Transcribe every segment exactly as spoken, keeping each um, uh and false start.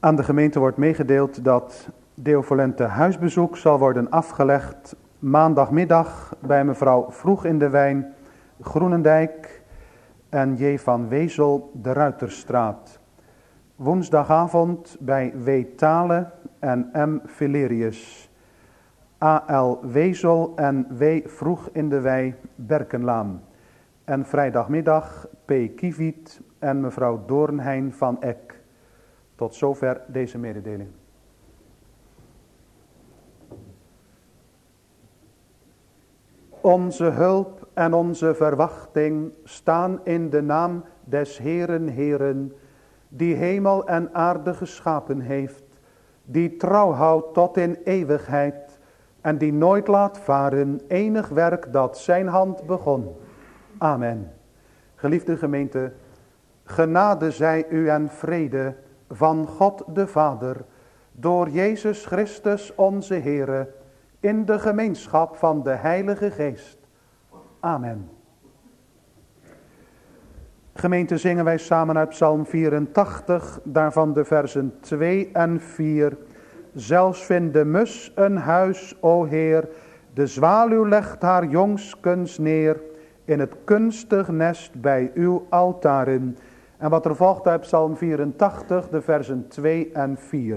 Aan de gemeente wordt meegedeeld dat deovolente huisbezoek zal worden afgelegd maandagmiddag bij mevrouw Vroeg in de Wijn, Groenendijk en J. van Wezel, de Ruiterstraat. Woensdagavond bij W. Thale en M. Valerius. A L Wezel en W. Vroeg in de Wei, Berkenlaan. En vrijdagmiddag P. Kieviet en mevrouw Doornheijn van Eck. Tot zover deze mededeling. Onze hulp en onze verwachting staan in de naam des Heeren Heeren, die hemel en aarde geschapen heeft, die trouw houdt tot in eeuwigheid en die nooit laat varen enig werk dat zijn hand begon. Amen. Geliefde gemeente, genade zij u en vrede van God de Vader, door Jezus Christus onze Heere, in de gemeenschap van de Heilige Geest. Amen. Gemeente, zingen wij samen uit Psalm vierentachtig, daarvan de versen twee en vier. Zelfs vindt de mus een huis, o Heer, de zwaluw legt haar jongskens neer, in het kunstig nest bij uw altaren. En wat er volgt uit Psalm vierentachtig, de versen twee en vier.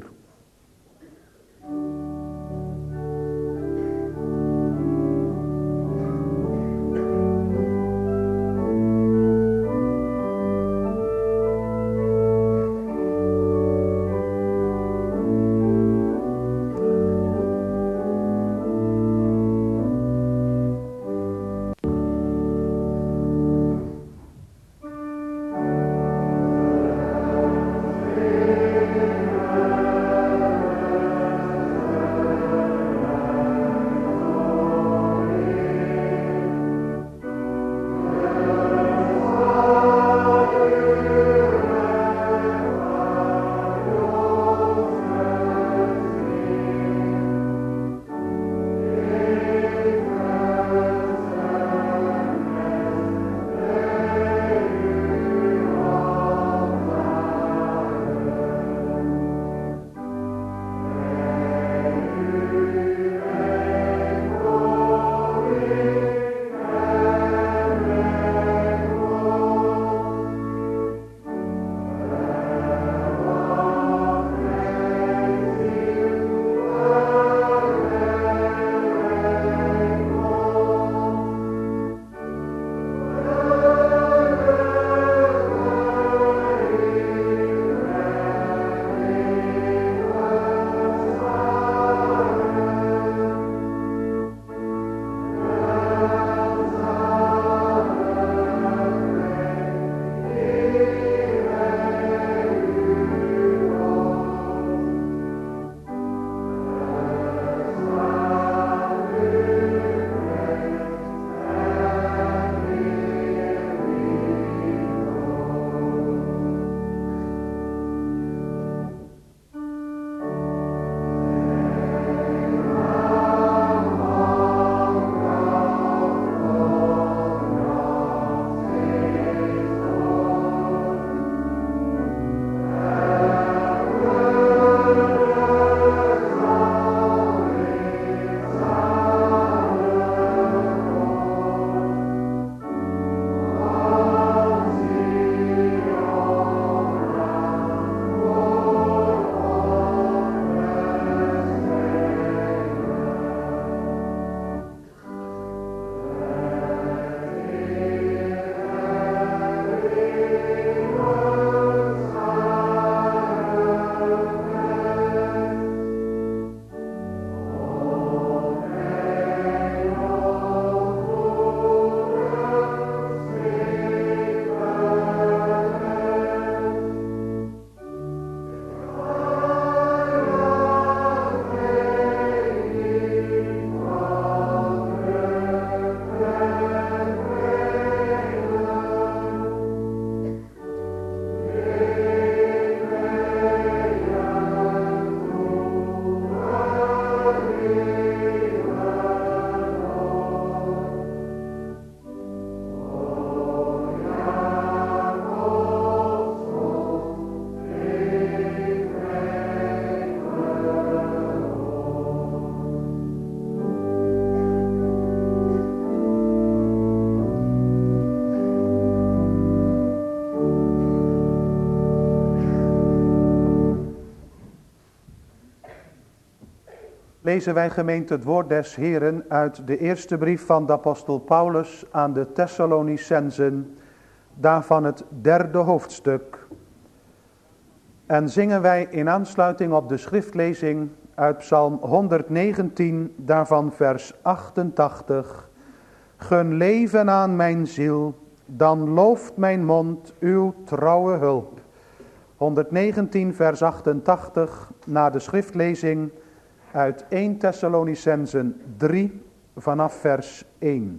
Lezen wij gemeente het woord des Heren uit de eerste brief van de apostel Paulus aan de Thessalonicensen, daarvan het derde hoofdstuk. En zingen wij in aansluiting op de schriftlezing uit Psalm honderdnegentien, daarvan vers achtentachtig. Gun leven aan mijn ziel, dan looft mijn mond uw trouwe hulp. honderdnegentien vers achtentachtig, na de schriftlezing uit eerste Thessalonicensen drie vanaf vers één.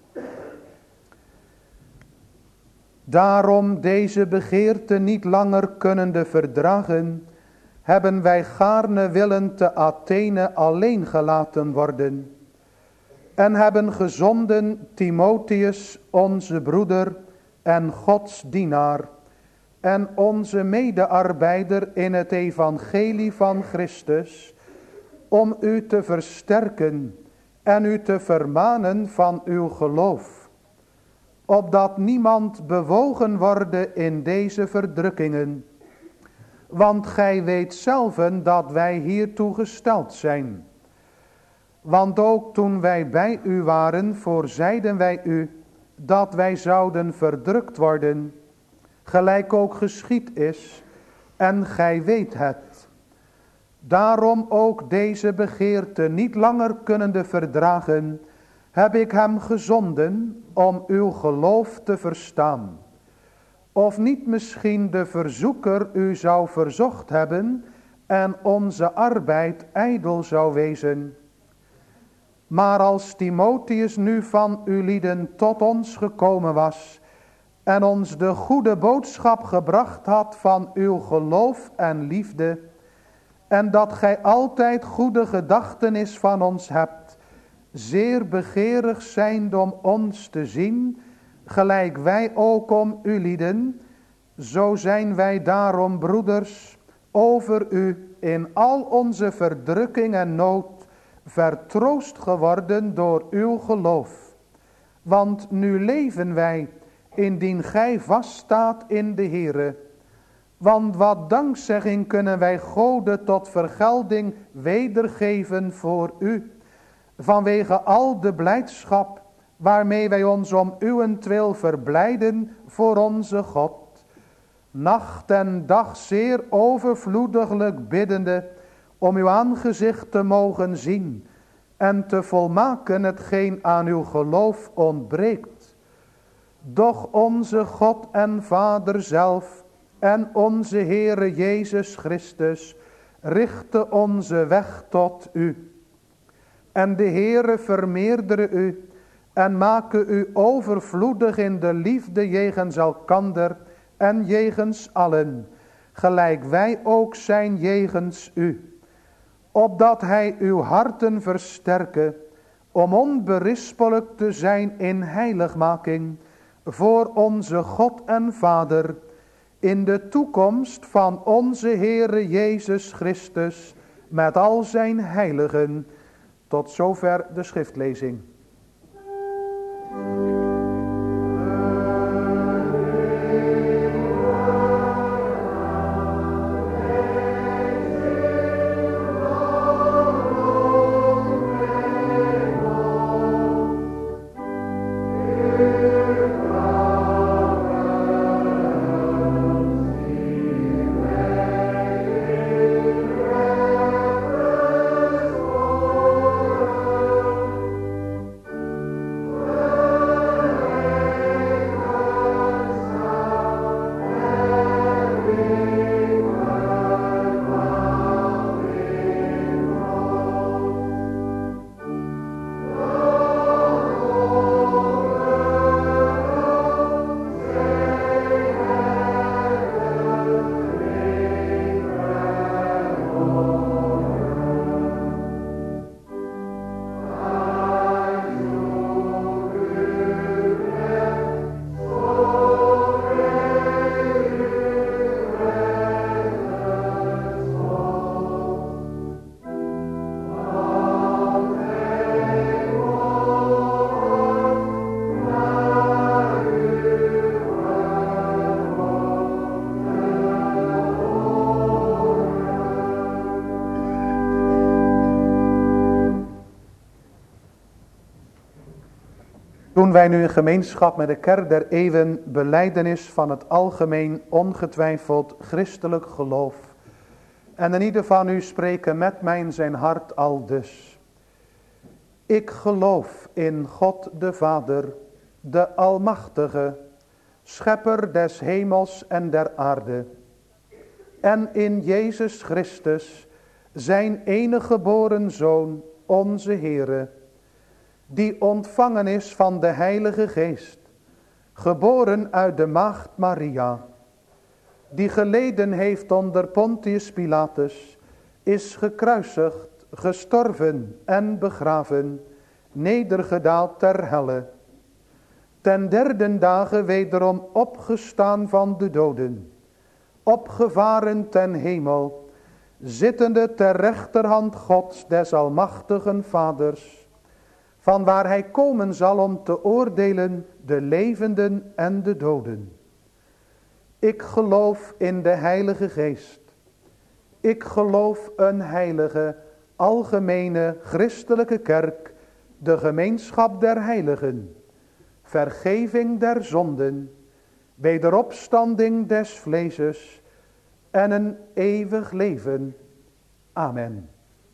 Daarom deze begeerte niet langer kunnende verdragen, hebben wij gaarne willen te Athene alleen gelaten worden, en hebben gezonden Timotheus, onze broeder en Gods dienaar, en onze medearbeider in het evangelie van Christus, om u te versterken en u te vermanen van uw geloof, opdat niemand bewogen worden in deze verdrukkingen. Want gij weet zelven dat wij hiertoe gesteld zijn. Want ook toen wij bij u waren, voorzeiden wij u dat wij zouden verdrukt worden, gelijk ook geschied is, en gij weet het. Daarom ook deze begeerte niet langer kunnende verdragen, heb ik hem gezonden om uw geloof te verstaan. Of niet misschien de verzoeker u zou verzocht hebben en onze arbeid ijdel zou wezen. Maar als Timotheus nu van uw lieden tot ons gekomen was en ons de goede boodschap gebracht had van uw geloof en liefde, en dat gij altijd goede gedachtenis van ons hebt, zeer begeerig zijnd om ons te zien, gelijk wij ook om u lieden, zo zijn wij daarom, broeders, over u in al onze verdrukking en nood vertroost geworden door uw geloof. Want nu leven wij, indien gij vaststaat in de Heere. Want wat dankzegging kunnen wij Gode tot vergelding wedergeven voor u, vanwege al de blijdschap waarmee wij ons om uwentwil verblijden voor onze God, nacht en dag zeer overvloediglijk biddende om uw aangezicht te mogen zien en te volmaken hetgeen aan uw geloof ontbreekt. Doch onze God en Vader zelf en onze Heere Jezus Christus richte onze weg tot u. En de Heere vermeerdere u en make u overvloedig in de liefde jegens elkander en jegens allen, gelijk wij ook zijn jegens u. Opdat hij uw harten versterke, om onberispelijk te zijn in heiligmaking, voor onze God en Vader, in de toekomst van onze Heere Jezus Christus, met al zijn heiligen. Tot zover de schriftlezing. Doen wij nu in gemeenschap met de kerk der eeuwen belijdenis van het algemeen ongetwijfeld christelijk geloof. En in ieder van u spreken met mij in zijn hart aldus. Ik geloof in God de Vader, de Almachtige, schepper des hemels en der aarde. En in Jezus Christus, zijn enige geboren Zoon, onze Heere, die ontvangen is van de Heilige Geest, geboren uit de maagd Maria, die geleden heeft onder Pontius Pilatus, is gekruisigd, gestorven en begraven, nedergedaald ter helle, ten derde dagen wederom opgestaan van de doden, opgevaren ten hemel, zittende ter rechterhand Gods des almachtigen Vaders, van waar hij komen zal om te oordelen de levenden en de doden. Ik geloof in de Heilige Geest. Ik geloof een heilige, algemene, christelijke kerk, de gemeenschap der heiligen, vergeving der zonden, wederopstanding des vleeses en een eeuwig leven. Amen.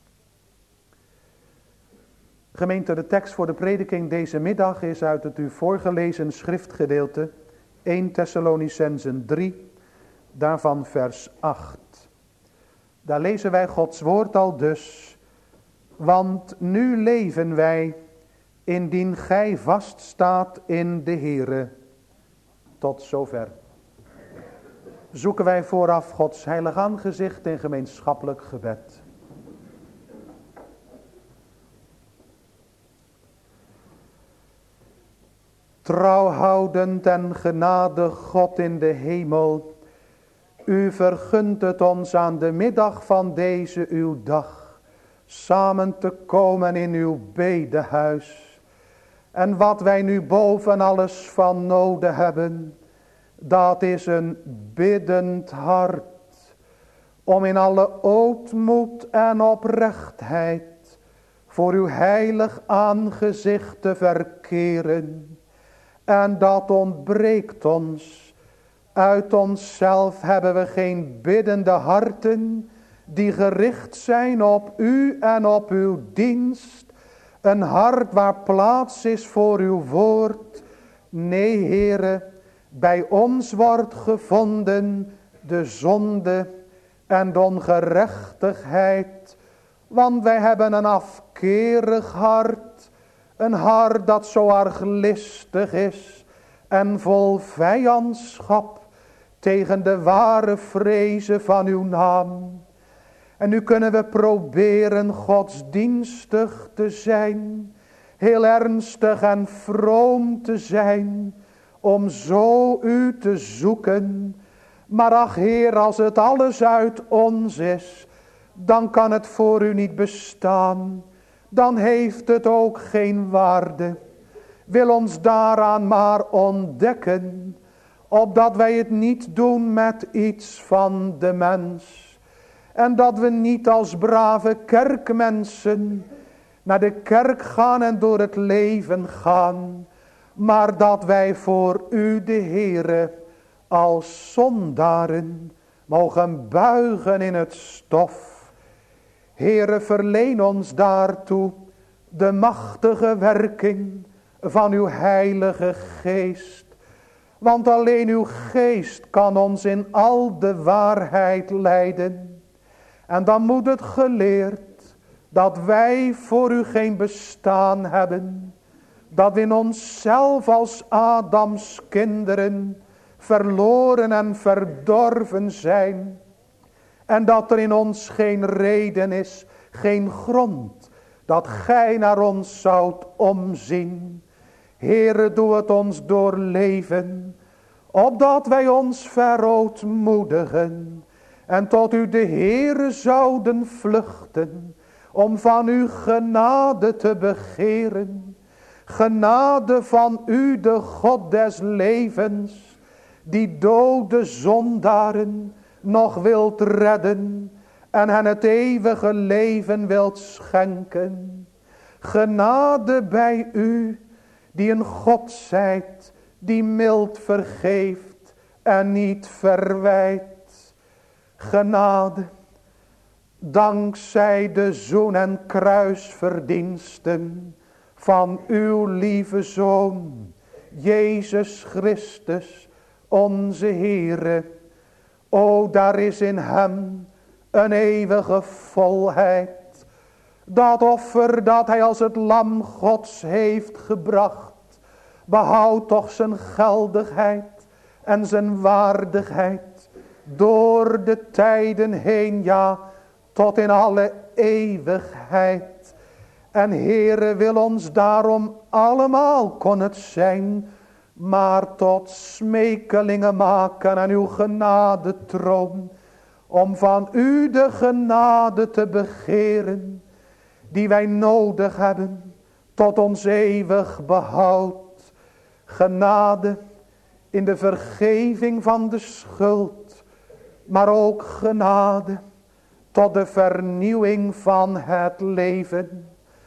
Gemeente, de tekst voor de prediking deze middag is uit het u voorgelezen schriftgedeelte eerste Thessalonicenzen drie, daarvan vers acht. Daar lezen wij Gods woord al dus. Want nu leven wij, indien gij vaststaat in de Heere. Tot zover. Zoeken wij vooraf Gods heilig aangezicht in gemeenschappelijk gebed. Trouwhoudend en genadig God in de hemel, u vergunt het ons aan de middag van deze uw dag samen te komen in uw bedehuis. En wat wij nu boven alles van nodig hebben, dat is een biddend hart, om in alle ootmoed en oprechtheid voor uw heilig aangezicht te verkeren. En dat ontbreekt ons. Uit onszelf hebben we geen biddende harten die gericht zijn op u en op uw dienst. Een hart waar plaats is voor uw woord. Nee, Heere, bij ons wordt gevonden de zonde en de ongerechtigheid. Want wij hebben een afkerig hart. Een hart dat zo arglistig is en vol vijandschap tegen de ware vrezen van uw naam. En nu kunnen we proberen godsdienstig te zijn, heel ernstig en vroom te zijn, om zo u te zoeken. Maar ach Heer, als het alles uit ons is, dan kan het voor u niet bestaan. Dan heeft het ook geen waarde. Wil ons daaraan maar ontdekken, opdat wij het niet doen met iets van de mens. En dat we niet als brave kerkmensen naar de kerk gaan en door het leven gaan. Maar dat wij voor u de Heere als zondaren mogen buigen in het stof. Heere, verleen ons daartoe de machtige werking van uw heilige geest. Want alleen uw geest kan ons in al de waarheid leiden. En dan moet het geleerd dat wij voor u geen bestaan hebben. Dat we in onszelf als Adams kinderen verloren en verdorven zijn. En dat er in ons geen reden is, geen grond, dat gij naar ons zoudt omzien. Heere, doe het ons doorleven, opdat wij ons verootmoedigen en tot u de Heere zouden vluchten, om van uw genade te begeren. Genade van u, de God des levens, die dode zondaren nog wilt redden en hen het eeuwige leven wilt schenken. Genade bij u, die een God zijt, die mild vergeeft en niet verwijt. Genade, dankzij de zoen- en kruisverdiensten van uw lieve Zoon, Jezus Christus, onze Heere. O, daar is in hem een eeuwige volheid. Dat offer dat hij als het lam Gods heeft gebracht, behoudt toch zijn geldigheid en zijn waardigheid door de tijden heen, ja, tot in alle eeuwigheid. En Heere, wil ons daarom allemaal, kon het zijn, maar tot smekelingen maken aan uw genadetroon, om van u de genade te begeren, die wij nodig hebben tot ons eeuwig behoud. Genade in de vergeving van de schuld, maar ook genade tot de vernieuwing van het leven.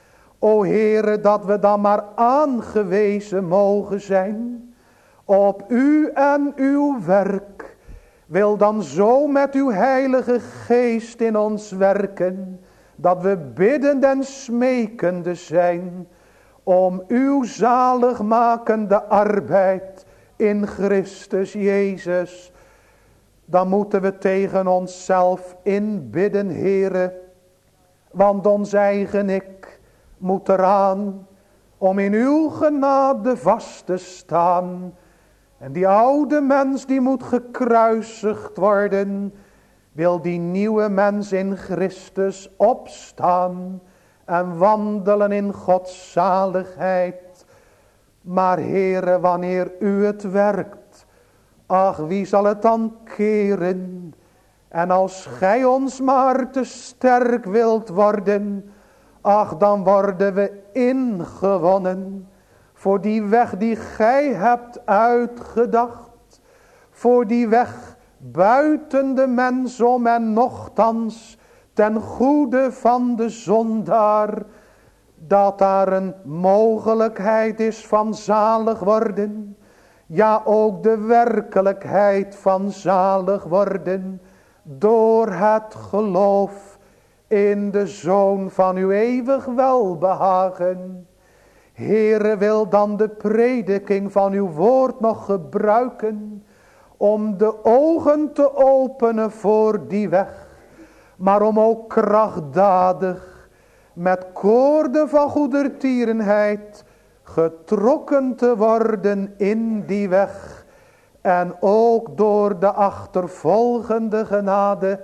O Heere, dat we dan maar aangewezen mogen zijn op u en uw werk. Wil dan zo met uw heilige geest in ons werken, dat we biddend en smekende zijn om uw zaligmakende arbeid in Christus Jezus. Dan moeten we tegen onszelf inbidden, Heere, want ons eigen ik moet eraan om in uw genade vast te staan. En die oude mens die moet gekruisigd worden, wil die nieuwe mens in Christus opstaan en wandelen in Gods zaligheid. Maar Heere, wanneer u het werkt, ach, wie zal het dan keren? En als gij ons maar te sterk wilt worden, ach, dan worden we ingewonnen voor die weg die gij hebt uitgedacht, voor die weg buiten de mens om en nochtans ten goede van de zondaar, dat daar een mogelijkheid is van zalig worden, ja ook de werkelijkheid van zalig worden, door het geloof in de Zoon van uw eeuwig welbehagen. Heere, wil dan de prediking van uw woord nog gebruiken, om de ogen te openen voor die weg, maar om ook krachtdadig met koorden van goedertierenheid getrokken te worden in die weg, en ook door de achtervolgende genade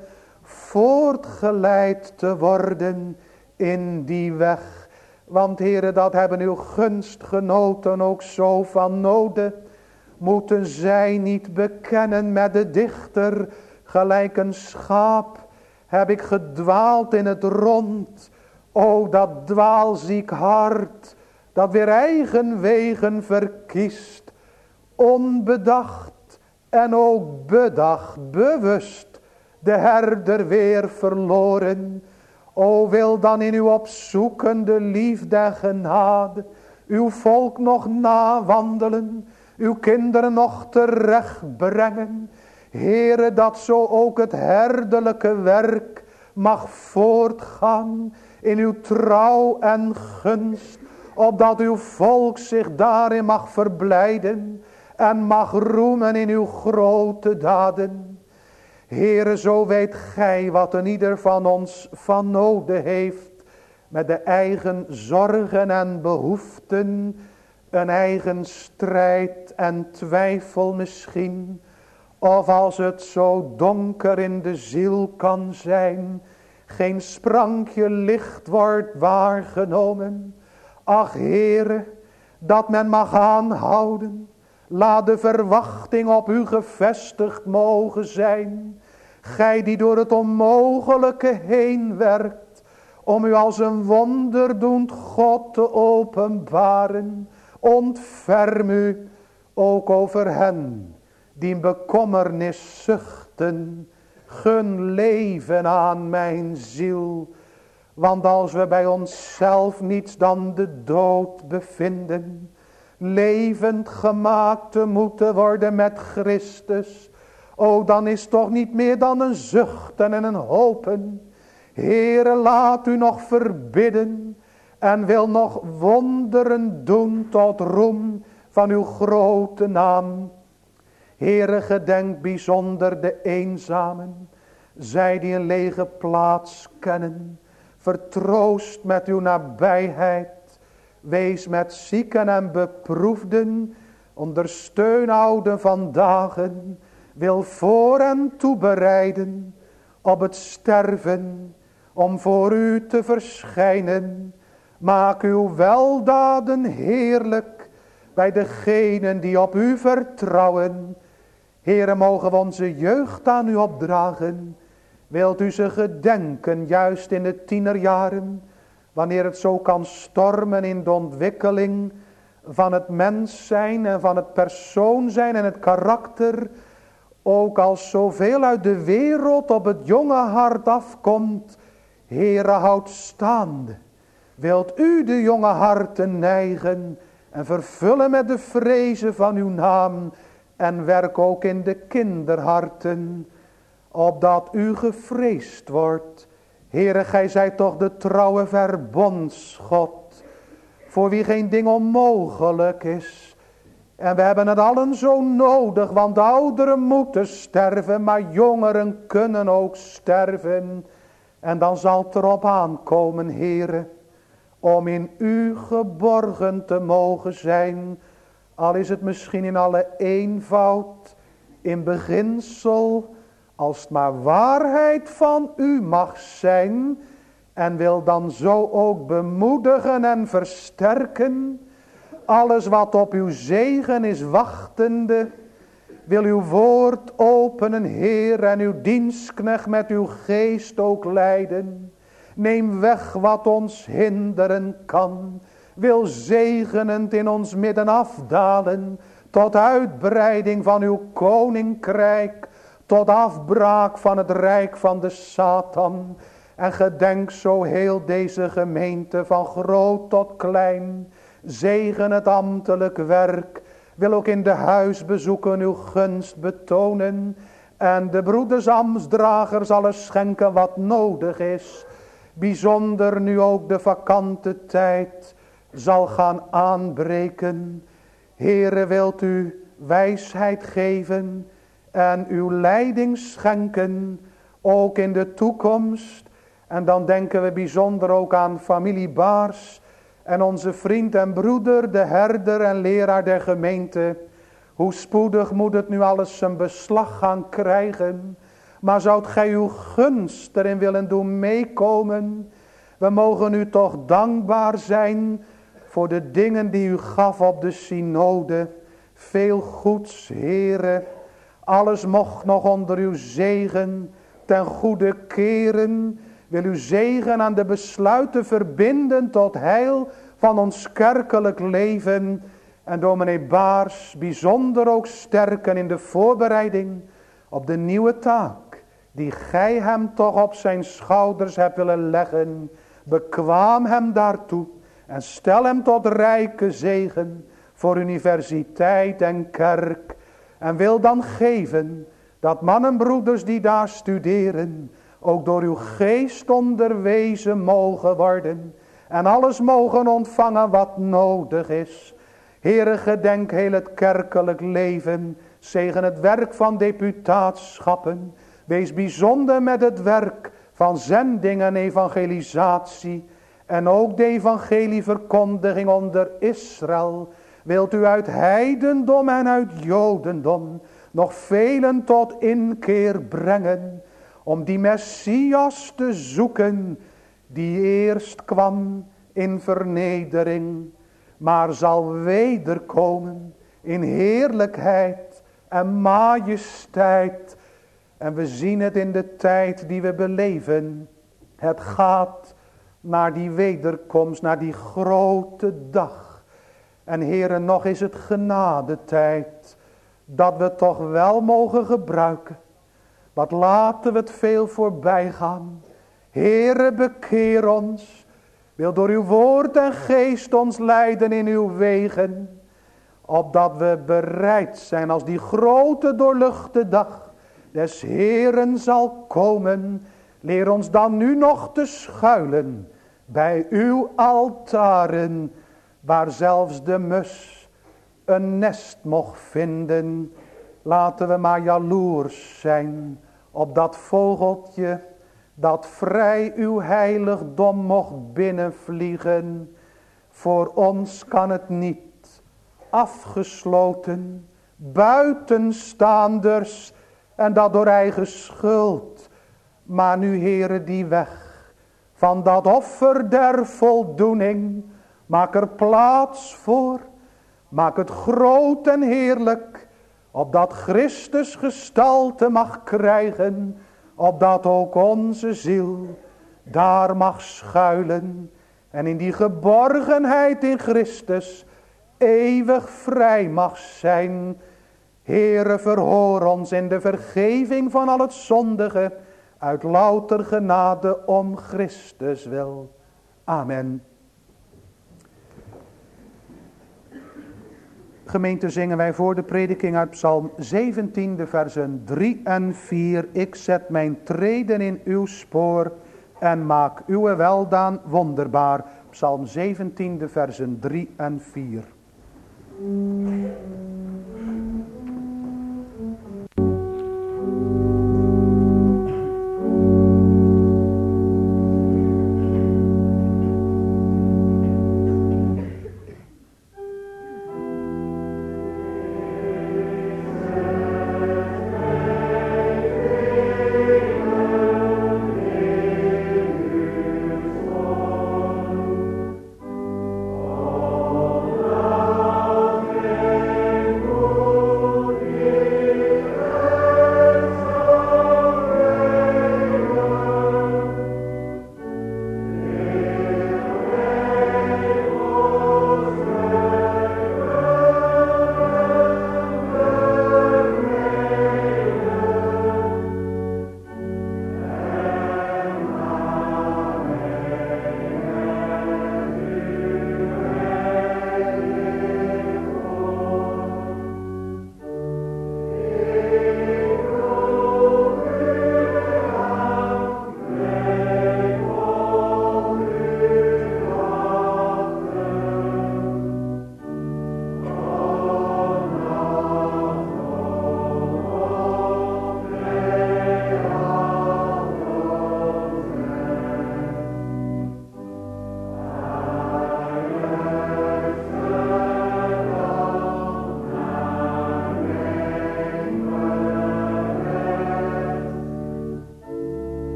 voortgeleid te worden in die weg. Want Heere, dat hebben uw gunstgenoten ook zo van noden. Moeten zij niet bekennen met de dichter, gelijk een schaap heb ik gedwaald in het rond. O, dat dwaalziek hart, dat weer eigen wegen verkiest, onbedacht en ook bedacht, bewust, de herder weer verloren. O, wil dan in uw opzoekende liefde en genade uw volk nog nawandelen, uw kinderen nog terecht brengen. Heere, dat zo ook het herderlijke werk mag voortgaan in uw trouw en gunst, opdat uw volk zich daarin mag verblijden en mag roemen in uw grote daden. Heere, zo weet gij wat een ieder van ons van noden heeft, met de eigen zorgen en behoeften, een eigen strijd en twijfel misschien, of als het zo donker in de ziel kan zijn, geen sprankje licht wordt waargenomen. Ach Heere, dat men mag aanhouden, laat de verwachting op u gevestigd mogen zijn. Gij die door het onmogelijke heen werkt, om u als een wonderdoend God te openbaren. Ontferm u ook over hen die in bekommernis zuchten. Gun leven aan mijn ziel. Want als we bij onszelf niets dan de dood bevinden, levend gemaakt te moeten worden met Christus. O, dan is toch niet meer dan een zuchten en een hopen. Heere, laat u nog verbidden en wil nog wonderen doen tot roem van uw grote naam. Heere, gedenk bijzonder de eenzamen, zij die een lege plaats kennen. Vertroost met uw nabijheid, wees met zieken en beproefden, ondersteun ouden van dagen, wil voor en toebereiden op het sterven, om voor u te verschijnen. Maak uw weldaden heerlijk bij degenen die op u vertrouwen. Heere, mogen we onze jeugd aan u opdragen. Wilt u ze gedenken, juist in de tienerjaren, wanneer het zo kan stormen in de ontwikkeling van het mens zijn en van het persoon zijn en het karakter. Ook als zoveel uit de wereld op het jonge hart afkomt. Heere, houd staande. Wilt u de jonge harten neigen en vervullen met de vrezen van uw naam. En werk ook in de kinderharten, opdat u gevreesd wordt. Heere, gij zijt toch de trouwe verbondsgod, voor wie geen ding onmogelijk is. En we hebben het allen zo nodig, want ouderen moeten sterven, maar jongeren kunnen ook sterven. En dan zal het erop aankomen, Heere, om in u geborgen te mogen zijn. Al is het misschien in alle eenvoud, in beginsel, als het maar waarheid van u mag zijn. En wil dan zo ook bemoedigen en versterken. Alles wat op uw zegen is wachtende. Wil uw woord openen, Heer, en uw dienstknecht met uw geest ook leiden. Neem weg wat ons hinderen kan. Wil zegenend in ons midden afdalen, tot uitbreiding van uw koninkrijk, tot afbraak van het rijk van de Satan. En gedenk zo heel deze gemeente van groot tot klein. Zegen het ambtelijk werk. Wil ook in de huisbezoeken uw gunst betonen. En de broeders ambtsdragers alles schenken wat nodig is. Bijzonder nu ook de vakante tijd zal gaan aanbreken. Heere, wilt u wijsheid geven en uw leiding schenken, ook in de toekomst. En dan denken we bijzonder ook aan familie Baars en onze vriend en broeder, de herder en leraar der gemeente. Hoe spoedig moet het nu alles zijn beslag gaan krijgen. Maar zoudt gij uw gunst erin willen doen meekomen? We mogen u toch dankbaar zijn voor de dingen die u gaf op de synode. Veel goeds, Heere. Alles mocht nog onder uw zegen ten goede keren. Wil uw zegen aan de besluiten verbinden tot heil van ons kerkelijk leven. En dominee Baars bijzonder ook sterken in de voorbereiding op de nieuwe taak die gij hem toch op zijn schouders hebt willen leggen. Bekwaam hem daartoe en stel hem tot rijke zegen voor universiteit en kerk. En wil dan geven dat mannenbroeders die daar studeren ook door uw geest onderwezen mogen worden. En alles mogen ontvangen wat nodig is. Heere, gedenk heel het kerkelijk leven. Zegen het werk van deputatsschappen. Wees bijzonder met het werk van zending en evangelisatie. En ook de evangelieverkondiging onder Israël. Wilt u uit heidendom en uit jodendom nog velen tot inkeer brengen. Om die Messias te zoeken die eerst kwam in vernedering. Maar zal wederkomen in heerlijkheid en majesteit. En we zien het in de tijd die we beleven. Het gaat naar die wederkomst, naar die grote dag. En Heere, nog is het genadetijd dat we toch wel mogen gebruiken. Wat laten we het veel voorbij gaan. Heere, bekeer ons. Wil door uw woord en geest ons leiden in uw wegen. opdat we bereid zijn als die grote doorluchte dag des Heeren zal komen. Leer ons dan nu nog te schuilen bij uw altaren, waar zelfs de mus een nest mocht vinden. Laten we maar jaloers zijn op dat vogeltje dat vrij uw heiligdom mocht binnenvliegen. Voor ons kan het niet, afgesloten, buitenstaanders, en dat door eigen schuld. Maar nu, Heere, die weg van dat offer der voldoening, maak er plaats voor, maak het groot en heerlijk, opdat Christus gestalte mag krijgen, opdat ook onze ziel daar mag schuilen en in die geborgenheid in Christus eeuwig vrij mag zijn. Heere, verhoor ons in de vergeving van al het zondige, uit louter genade om Christus wil. Amen. Gemeente, zingen wij voor de prediking uit Psalm zeventien, de versen drie en vier. Ik zet mijn treden in uw spoor en maak uw weldaan wonderbaar. Psalm zeventien, de versen drie en vier.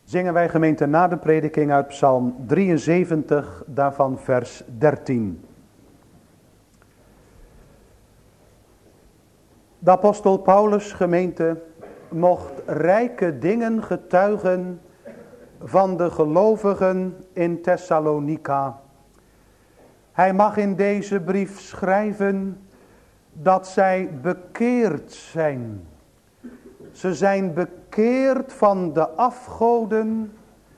Zingen wij gemeente na de prediking uit Psalm drieënzeventig, daarvan vers dertien. De apostel Paulus, gemeente, mocht rijke dingen getuigen van de gelovigen in Thessalonica. Hij mag in deze brief schrijven dat zij bekeerd zijn. Ze zijn bekeerd van de afgoden,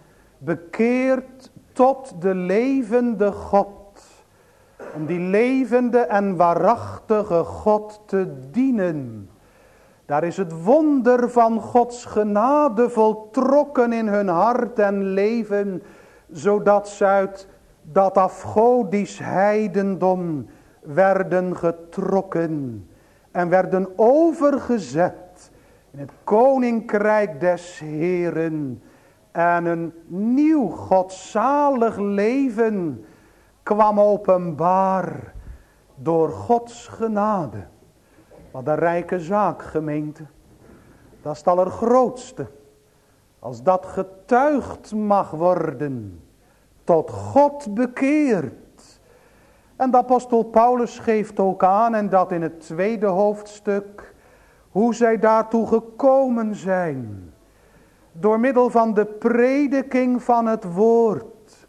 bekeerd tot de levende God. Om die levende en waarachtige God te dienen. Daar is het wonder van Gods genade voltrokken in hun hart en leven, zodat ze uit dat afgodisch heidendom werden getrokken en werden overgezet in het koninkrijk des Heeren. En een nieuw godzalig leven kwam openbaar door Gods genade. Wat een rijke zaak, gemeente. Dat is het allergrootste. Als dat getuigd mag worden, tot God bekeerd. En de apostel Paulus geeft ook aan, en dat in het tweede hoofdstuk, hoe zij daartoe gekomen zijn. Door middel van de prediking van het woord.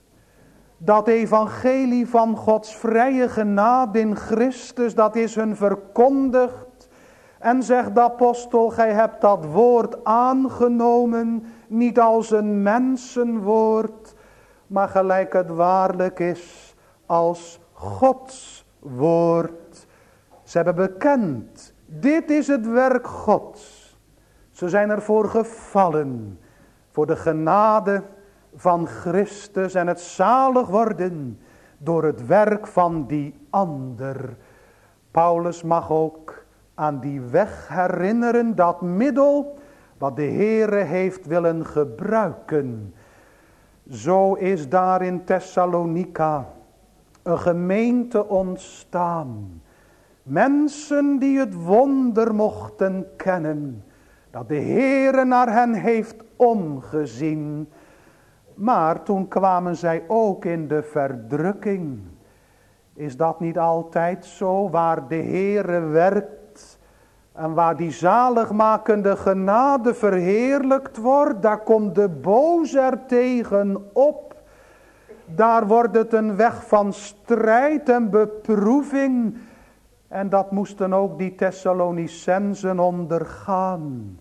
Dat evangelie van Gods vrije genade in Christus, dat is hun verkondigd. En zegt de apostel, gij hebt dat woord aangenomen, niet als een mensenwoord, maar gelijk het waarlijk is, als Gods woord. Ze hebben bekend, dit is het werk Gods. Ze zijn ervoor gevallen, voor de genade van Christus en het zalig worden door het werk van die ander. Paulus mag ook aan die weg herinneren, dat middel wat de Heere heeft willen gebruiken. Zo is daar in Thessalonica een gemeente ontstaan. Mensen die het wonder mochten kennen, dat de Heere naar hen heeft omgezien. Maar toen kwamen zij ook in de verdrukking. Is dat niet altijd zo, waar de Heere werkt en waar die zaligmakende genade verheerlijkt wordt, daar komt de boze er tegen op. Daar wordt het een weg van strijd en beproeving. En dat moesten ook die Thessalonicensen ondergaan.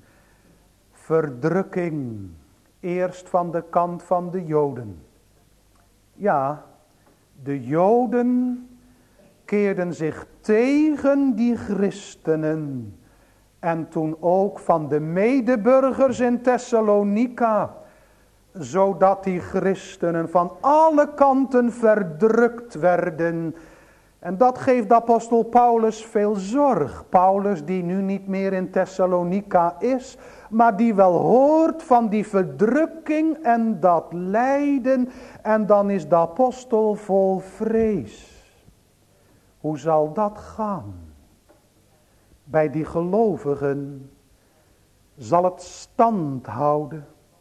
Verdrukking. Eerst van de kant van de Joden. Ja, de Joden keerden zich tegen die christenen. En toen ook van de medeburgers in Thessalonica. Zodat die christenen van alle kanten verdrukt werden. En dat geeft de apostel Paulus veel zorg. Paulus die nu niet meer in Thessalonica is, maar die wel hoort van die verdrukking en dat lijden. En dan is de apostel vol vrees. Hoe zal dat gaan? Bij die gelovigen zal het stand houden.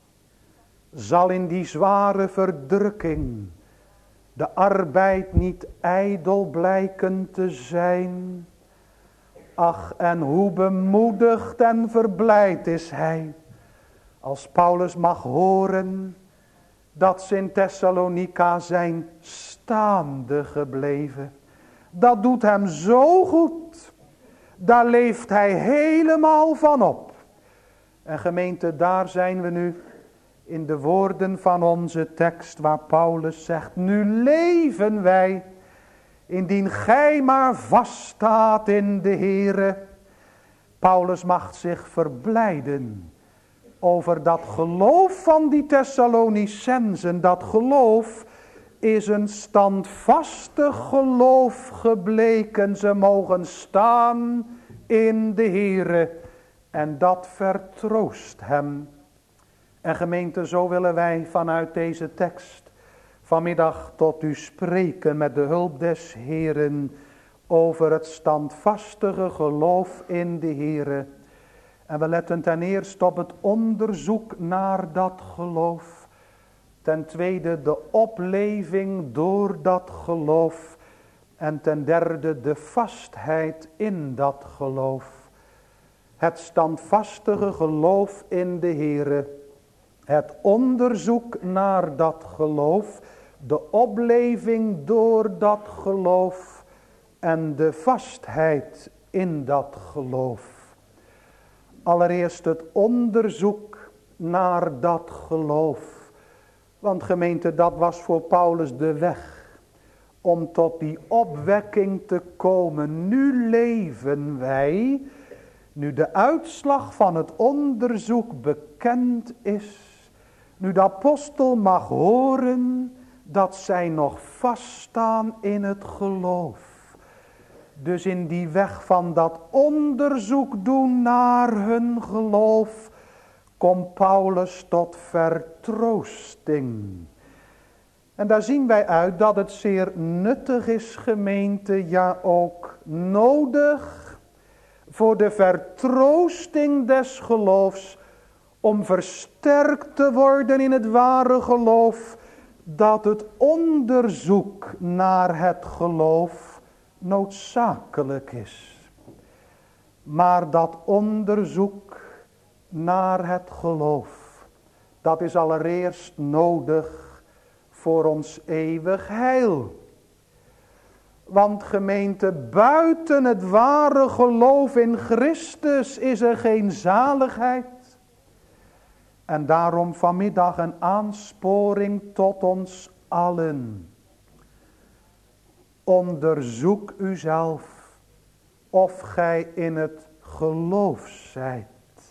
Zal in die zware verdrukking de arbeid niet ijdel blijken te zijn. Ach, en hoe bemoedigd en verblijd is hij, als Paulus mag horen dat ze in Thessalonica zijn staande gebleven. Dat doet hem zo goed, daar leeft hij helemaal van op. En gemeente, daar zijn we nu. In de woorden van onze tekst waar Paulus zegt, nu leven wij, indien gij maar vaststaat in de Heere. Paulus mag zich verblijden over dat geloof van die Thessalonicensen. Dat geloof is een standvastig geloof gebleken. Ze mogen staan in de Heere en dat vertroost hem. En gemeente, zo willen wij vanuit deze tekst vanmiddag tot u spreken met de hulp des Heeren over het standvastige geloof in de Heere. En we letten ten eerste op het onderzoek naar dat geloof. Ten tweede de opleving door dat geloof. En ten derde de vastheid in dat geloof. Het standvastige geloof in de Heere. Het onderzoek naar dat geloof. De opleving door dat geloof. En de vastheid in dat geloof. Allereerst het onderzoek naar dat geloof. Want gemeente, dat was voor Paulus de weg. Om tot die opwekking te komen. Nu leven wij. Nu de uitslag van het onderzoek bekend is. Nu de apostel mag horen dat zij nog vaststaan in het geloof. Dus in die weg van dat onderzoek doen naar hun geloof, komt Paulus tot vertroosting. En daar zien wij uit dat het zeer nuttig is, gemeente, ja ook nodig voor de vertroosting des geloofs, om versterkt te worden in het ware geloof, dat het onderzoek naar het geloof noodzakelijk is. Maar dat onderzoek naar het geloof, dat is allereerst nodig voor ons eeuwig heil. Want gemeente, buiten het ware geloof in Christus is er geen zaligheid. En daarom vanmiddag een aansporing tot ons allen. Onderzoek uzelf of gij in het geloof zijt.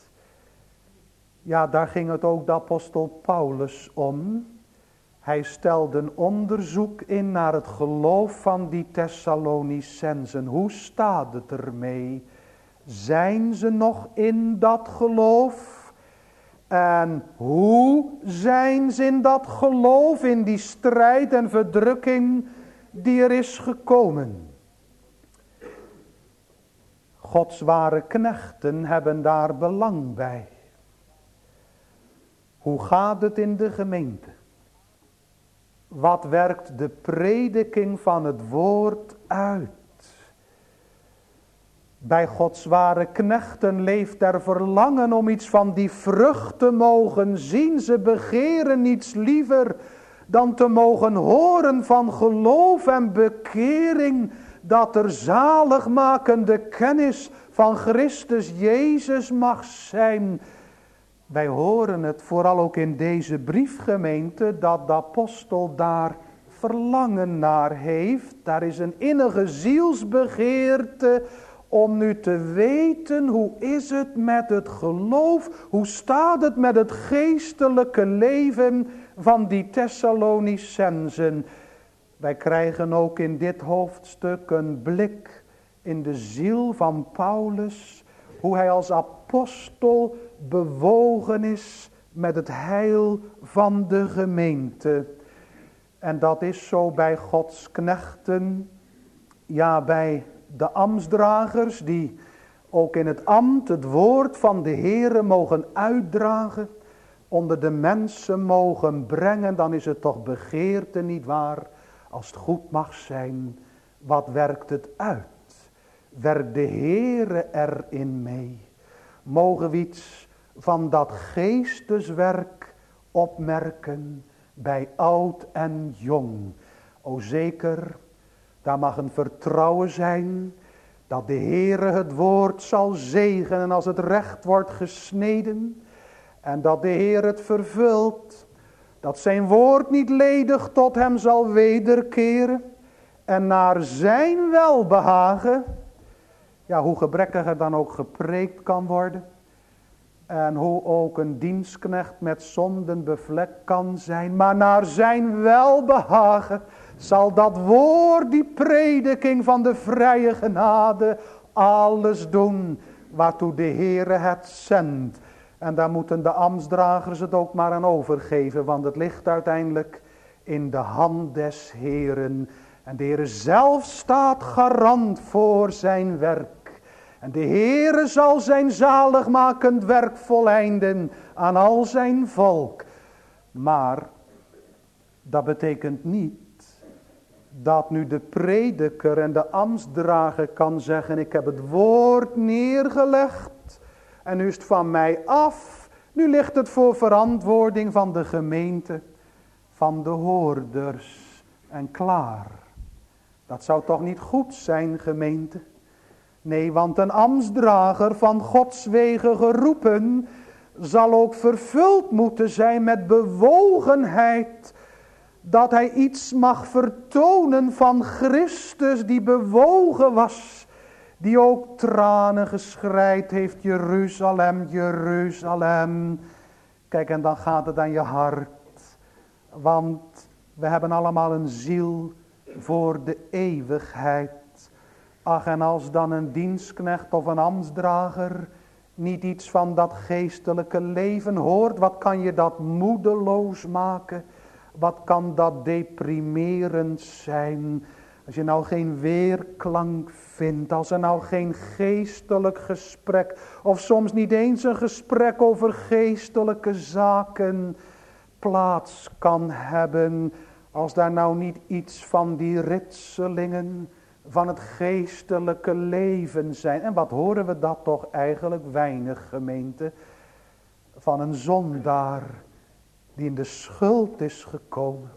Ja, daar ging het ook de apostel Paulus om. Hij stelde een onderzoek in naar het geloof van die Thessalonicensen. Hoe staat het ermee? Zijn ze nog in dat geloof? En hoe zijn ze in dat geloof, in die strijd en verdrukking die er is gekomen? Gods ware knechten hebben daar belang bij. Hoe gaat het in de gemeente? Wat werkt de prediking van het woord uit? Bij Gods ware knechten leeft er verlangen om iets van die vrucht te mogen zien. Ze begeren niets liever dan te mogen horen van geloof en bekering, dat er zaligmakende kennis van Christus Jezus mag zijn. Wij horen het vooral ook in deze briefgemeente, dat de apostel daar verlangen naar heeft. Daar is een innige zielsbegeerte om nu te weten, hoe is het met het geloof? Hoe staat het met het geestelijke leven van die Thessalonicensen? Wij krijgen ook in dit hoofdstuk een blik in de ziel van Paulus. Hoe hij als apostel bewogen is met het heil van de gemeente. En dat is zo bij Gods knechten, ja bij de ambtsdragers die ook in het ambt het woord van de Heere mogen uitdragen, onder de mensen mogen brengen. Dan is het toch begeerte, niet waar, als het goed mag zijn. Wat werkt het uit? Werkt de Heere erin mee? Mogen we iets van dat geesteswerk opmerken bij oud en jong? O zeker, daar mag een vertrouwen zijn dat de Heere het woord zal zegenen als het recht wordt gesneden. En dat de Heer het vervult. Dat zijn woord niet ledig tot hem zal wederkeren. En naar zijn welbehagen, ja, hoe gebrekkig er dan ook gepreekt kan worden. En hoe ook een dienstknecht met zonden bevlekt kan zijn. Maar naar zijn welbehagen zal dat woord, die prediking van de vrije genade, alles doen waartoe de Heere het zendt. En daar moeten de ambtsdragers het ook maar aan overgeven. Want het ligt uiteindelijk in de hand des Heeren. En de Heere zelf staat garant voor zijn werk. En de Heere zal zijn zaligmakend werk voleinden aan al zijn volk. Maar dat betekent niet dat nu de prediker en de ambtsdrager kan zeggen, ik heb het woord neergelegd en nu is het van mij af. Nu ligt het voor verantwoording van de gemeente, van de hoorders en klaar. Dat zou toch niet goed zijn, gemeente? Nee, want een ambtsdrager van Gods wegen geroepen zal ook vervuld moeten zijn met bewogenheid, dat hij iets mag vertonen van Christus die bewogen was, die ook tranen geschreid heeft, Jeruzalem, Jeruzalem. Kijk, en dan gaat het aan je hart, want we hebben allemaal een ziel voor de eeuwigheid. Ach, en als dan een dienstknecht of een ambtsdrager niet iets van dat geestelijke leven hoort, wat kan je dat moedeloos maken? Wat kan dat deprimerend zijn? Als je nou geen weerklank vindt, als er nou geen geestelijk gesprek, of soms niet eens een gesprek over geestelijke zaken plaats kan hebben, als daar nou niet iets van die ritselingen van het geestelijke leven zijn. En wat horen we dat toch eigenlijk weinig, gemeente, van een zondaar die in de schuld is gekomen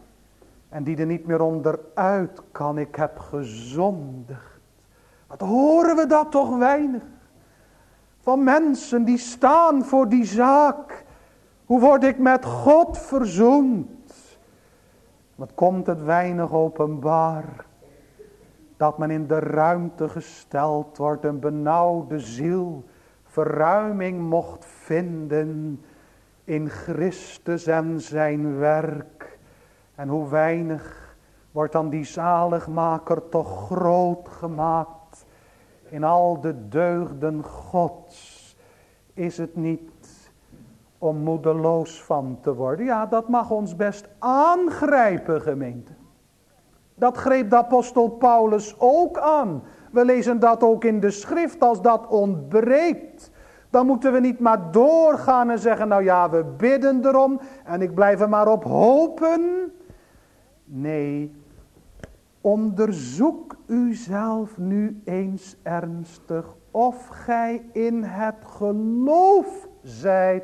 en die er niet meer onderuit kan. Ik heb gezondigd. Wat horen we dat toch weinig van mensen die staan voor die zaak. Hoe word ik met God verzoend? Wat komt het weinig openbaar, dat men in de ruimte gesteld wordt, een benauwde ziel verruiming mocht vinden in Christus en zijn werk. En hoe weinig wordt dan die zaligmaker toch groot gemaakt in al de deugden Gods. Is het niet om moedeloos van te worden? Ja, dat mag ons best aangrijpen, gemeente. Dat greep de apostel Paulus ook aan. We lezen dat ook in de schrift. Als dat ontbreekt, dan moeten we niet maar doorgaan en zeggen, nou ja, we bidden erom en ik blijf er maar op hopen. Nee, onderzoek uzelf nu eens ernstig of gij in het geloof zijt.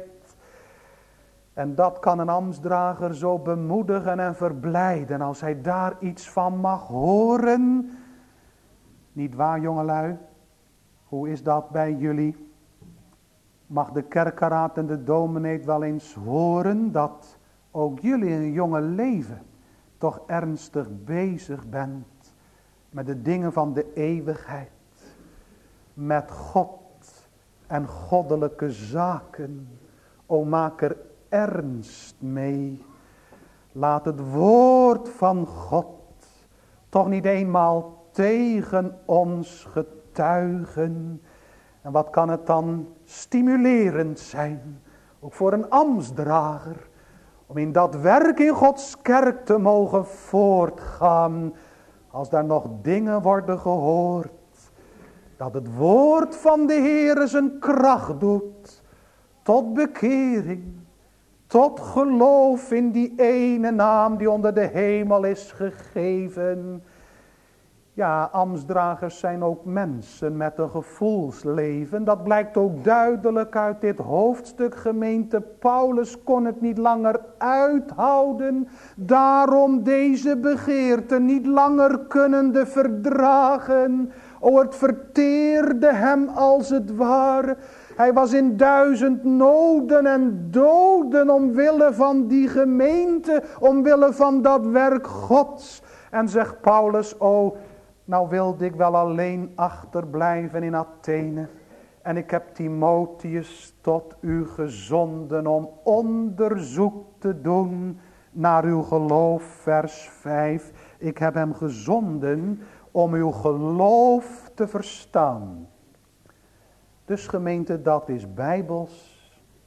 En dat kan een ambtsdrager zo bemoedigen en verblijden als hij daar iets van mag horen. Niet waar, jongelui? Hoe is dat bij jullie? Mag de kerkeraad en de dominee wel eens horen dat ook jullie in een jonge leven toch ernstig bezig bent met de dingen van de eeuwigheid, met God en goddelijke zaken. O, maak er ernst mee. Laat het woord van God toch niet eenmaal tegen ons getuigen. En wat kan het dan stimulerend zijn, ook voor een ambtsdrager, om in dat werk in Gods kerk te mogen voortgaan, als daar nog dingen worden gehoord, dat het woord van de Heere zijn kracht doet, tot bekering, tot geloof in die ene naam die onder de hemel is gegeven. Ja, ambtsdragers zijn ook mensen met een gevoelsleven. Dat blijkt ook duidelijk uit dit hoofdstuk, gemeente. Paulus kon het niet langer uithouden. Daarom deze begeerte niet langer kunnende verdragen. O, het verteerde hem als het ware. Hij was in duizend noden en doden omwille van die gemeente, omwille van dat werk Gods. En zegt Paulus, o, nou wilde ik wel alleen achterblijven in Athene. En ik heb Timotheus tot u gezonden om onderzoek te doen naar uw geloof, vers vijf. Ik heb hem gezonden om uw geloof te verstaan. Dus gemeente, dat is bijbels.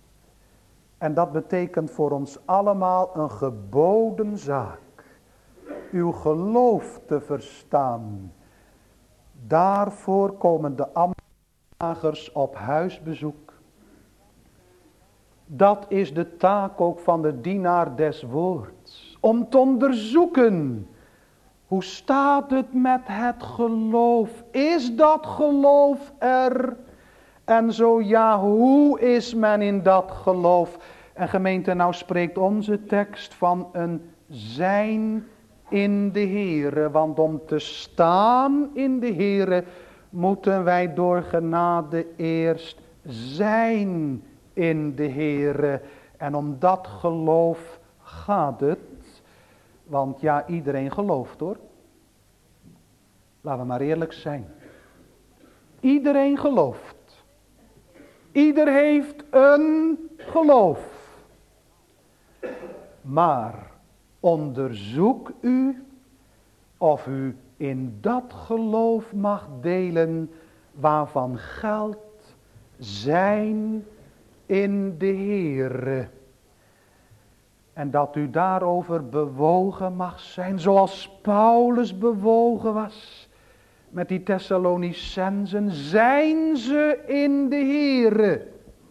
En dat betekent voor ons allemaal een geboden zaak. Uw geloof te verstaan. Daarvoor komen de ambten amsdragers op huisbezoek. Dat is de taak ook van de dienaar des woords. Om te onderzoeken. Hoe staat het met het geloof? Is dat geloof er? En zo ja, hoe is men in dat geloof? En gemeente, nou spreekt onze tekst van een zijn in de Heere. Want om te staan in de Heere moeten wij door genade eerst zijn in de Heere. En om dat geloof gaat het. Want ja, iedereen gelooft hoor. Laten we maar eerlijk zijn. Iedereen gelooft. Ieder heeft een geloof. Maar onderzoek u of u in dat geloof mag delen waarvan geldt zijn in de Heere. En dat u daarover bewogen mag zijn, zoals Paulus bewogen was met die Thessalonicenzen. Zijn ze in de Heere?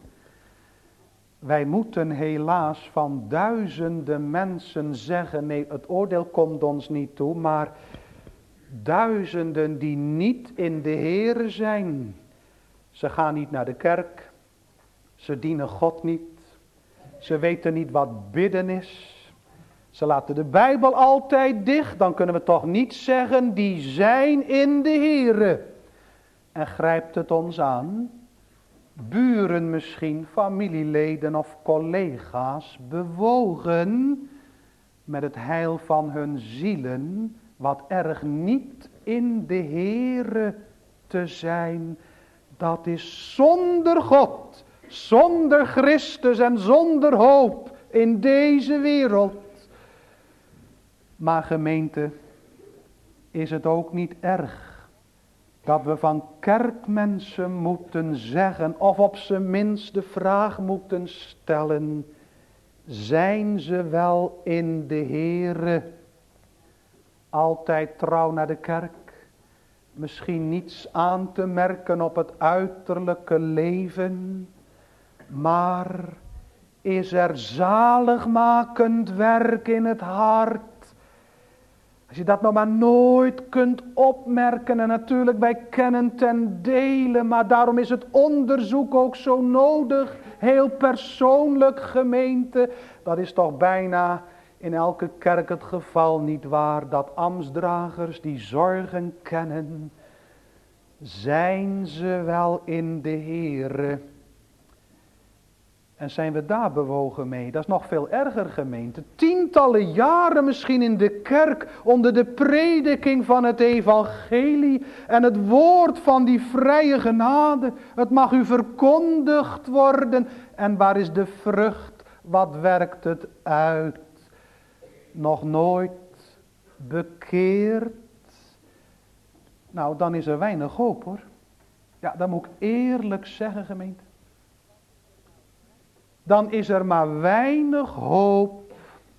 Wij moeten helaas van duizenden mensen zeggen, nee, het oordeel komt ons niet toe, maar duizenden die niet in de Heere zijn. Ze gaan niet naar de kerk, ze dienen God niet, ze weten niet wat bidden is. Ze laten de Bijbel altijd dicht, dan kunnen we toch niet zeggen, die zijn in de Heere. En grijpt het ons aan? Buren misschien, familieleden of collega's bewogen met het heil van hun zielen, wat erg niet in de Heere te zijn. Dat is zonder God, zonder Christus en zonder hoop in deze wereld. Maar gemeente, is het ook niet erg dat we van kerkmensen moeten zeggen, of op zijn minst de vraag moeten stellen, zijn ze wel in de Heere? Altijd trouw naar de kerk, misschien niets aan te merken op het uiterlijke leven, maar is er zaligmakend werk in het hart? Als je dat nog maar nooit kunt opmerken, en natuurlijk wij kennen ten dele, maar daarom is het onderzoek ook zo nodig, heel persoonlijk gemeente. Dat is toch bijna in elke kerk het geval, niet waar, dat ambtsdragers die zorgen kennen, zijn ze wel in de Heere? En zijn we daar bewogen mee? Dat is nog veel erger, gemeente. Tientallen jaren misschien in de kerk onder de prediking van het evangelie en het woord van die vrije genade. Het mag u verkondigd worden. En waar is de vrucht? Wat werkt het uit? Nog nooit bekeerd? Nou, dan is er weinig hoop hoor. Ja, dat moet ik eerlijk zeggen, gemeente. Dan is er maar weinig hoop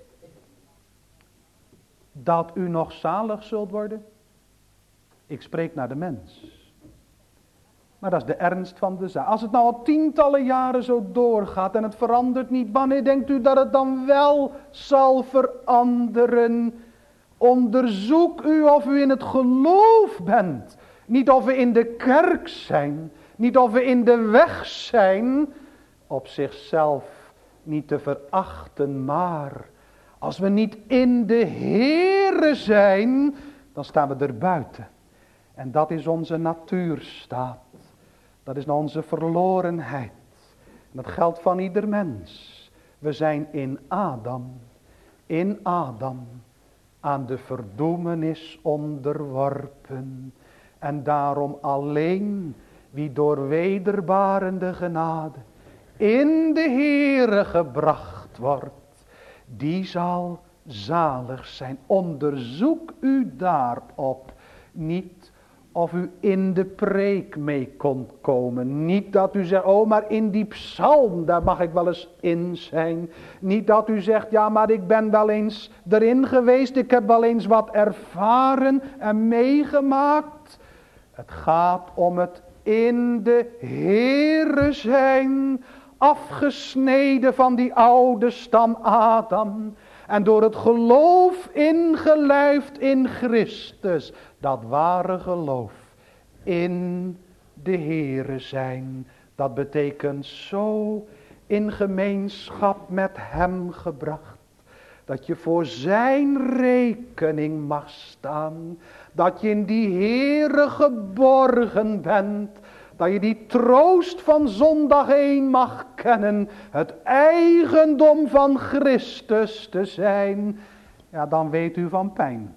dat u nog zalig zult worden. Ik spreek naar de mens. Maar dat is de ernst van de zaak. Als het nou al tientallen jaren zo doorgaat en het verandert niet, wanneer denkt u dat het dan wel zal veranderen? Onderzoek u of u in het geloof bent. Niet of we in de kerk zijn. Niet of we in de weg zijn. Op zichzelf niet te verachten, maar als we niet in de Heere zijn, dan staan we er buiten. En dat is onze natuurstaat. Dat is onze verlorenheid. En dat geldt van ieder mens. We zijn in Adam, in Adam, aan de verdoemenis onderworpen. En daarom alleen wie door wederbarende genade in de Heere gebracht wordt, die zal zalig zijn. Onderzoek u daarop. Niet of u in de preek mee kon komen. Niet dat u zegt, oh maar in die psalm, daar mag ik wel eens in zijn. Niet dat u zegt, ja maar ik ben wel eens erin geweest. Ik heb wel eens wat ervaren en meegemaakt. Het gaat om het in de Heere zijn, afgesneden van die oude stam Adam, en door het geloof ingelijfd in Christus, dat ware geloof in de Heere zijn. Dat betekent zo in gemeenschap met hem gebracht, dat je voor zijn rekening mag staan, dat je in die Heere geborgen bent, dat je die troost van zondag één mag kennen, het eigendom van Christus te zijn. Ja, dan weet u van pijn.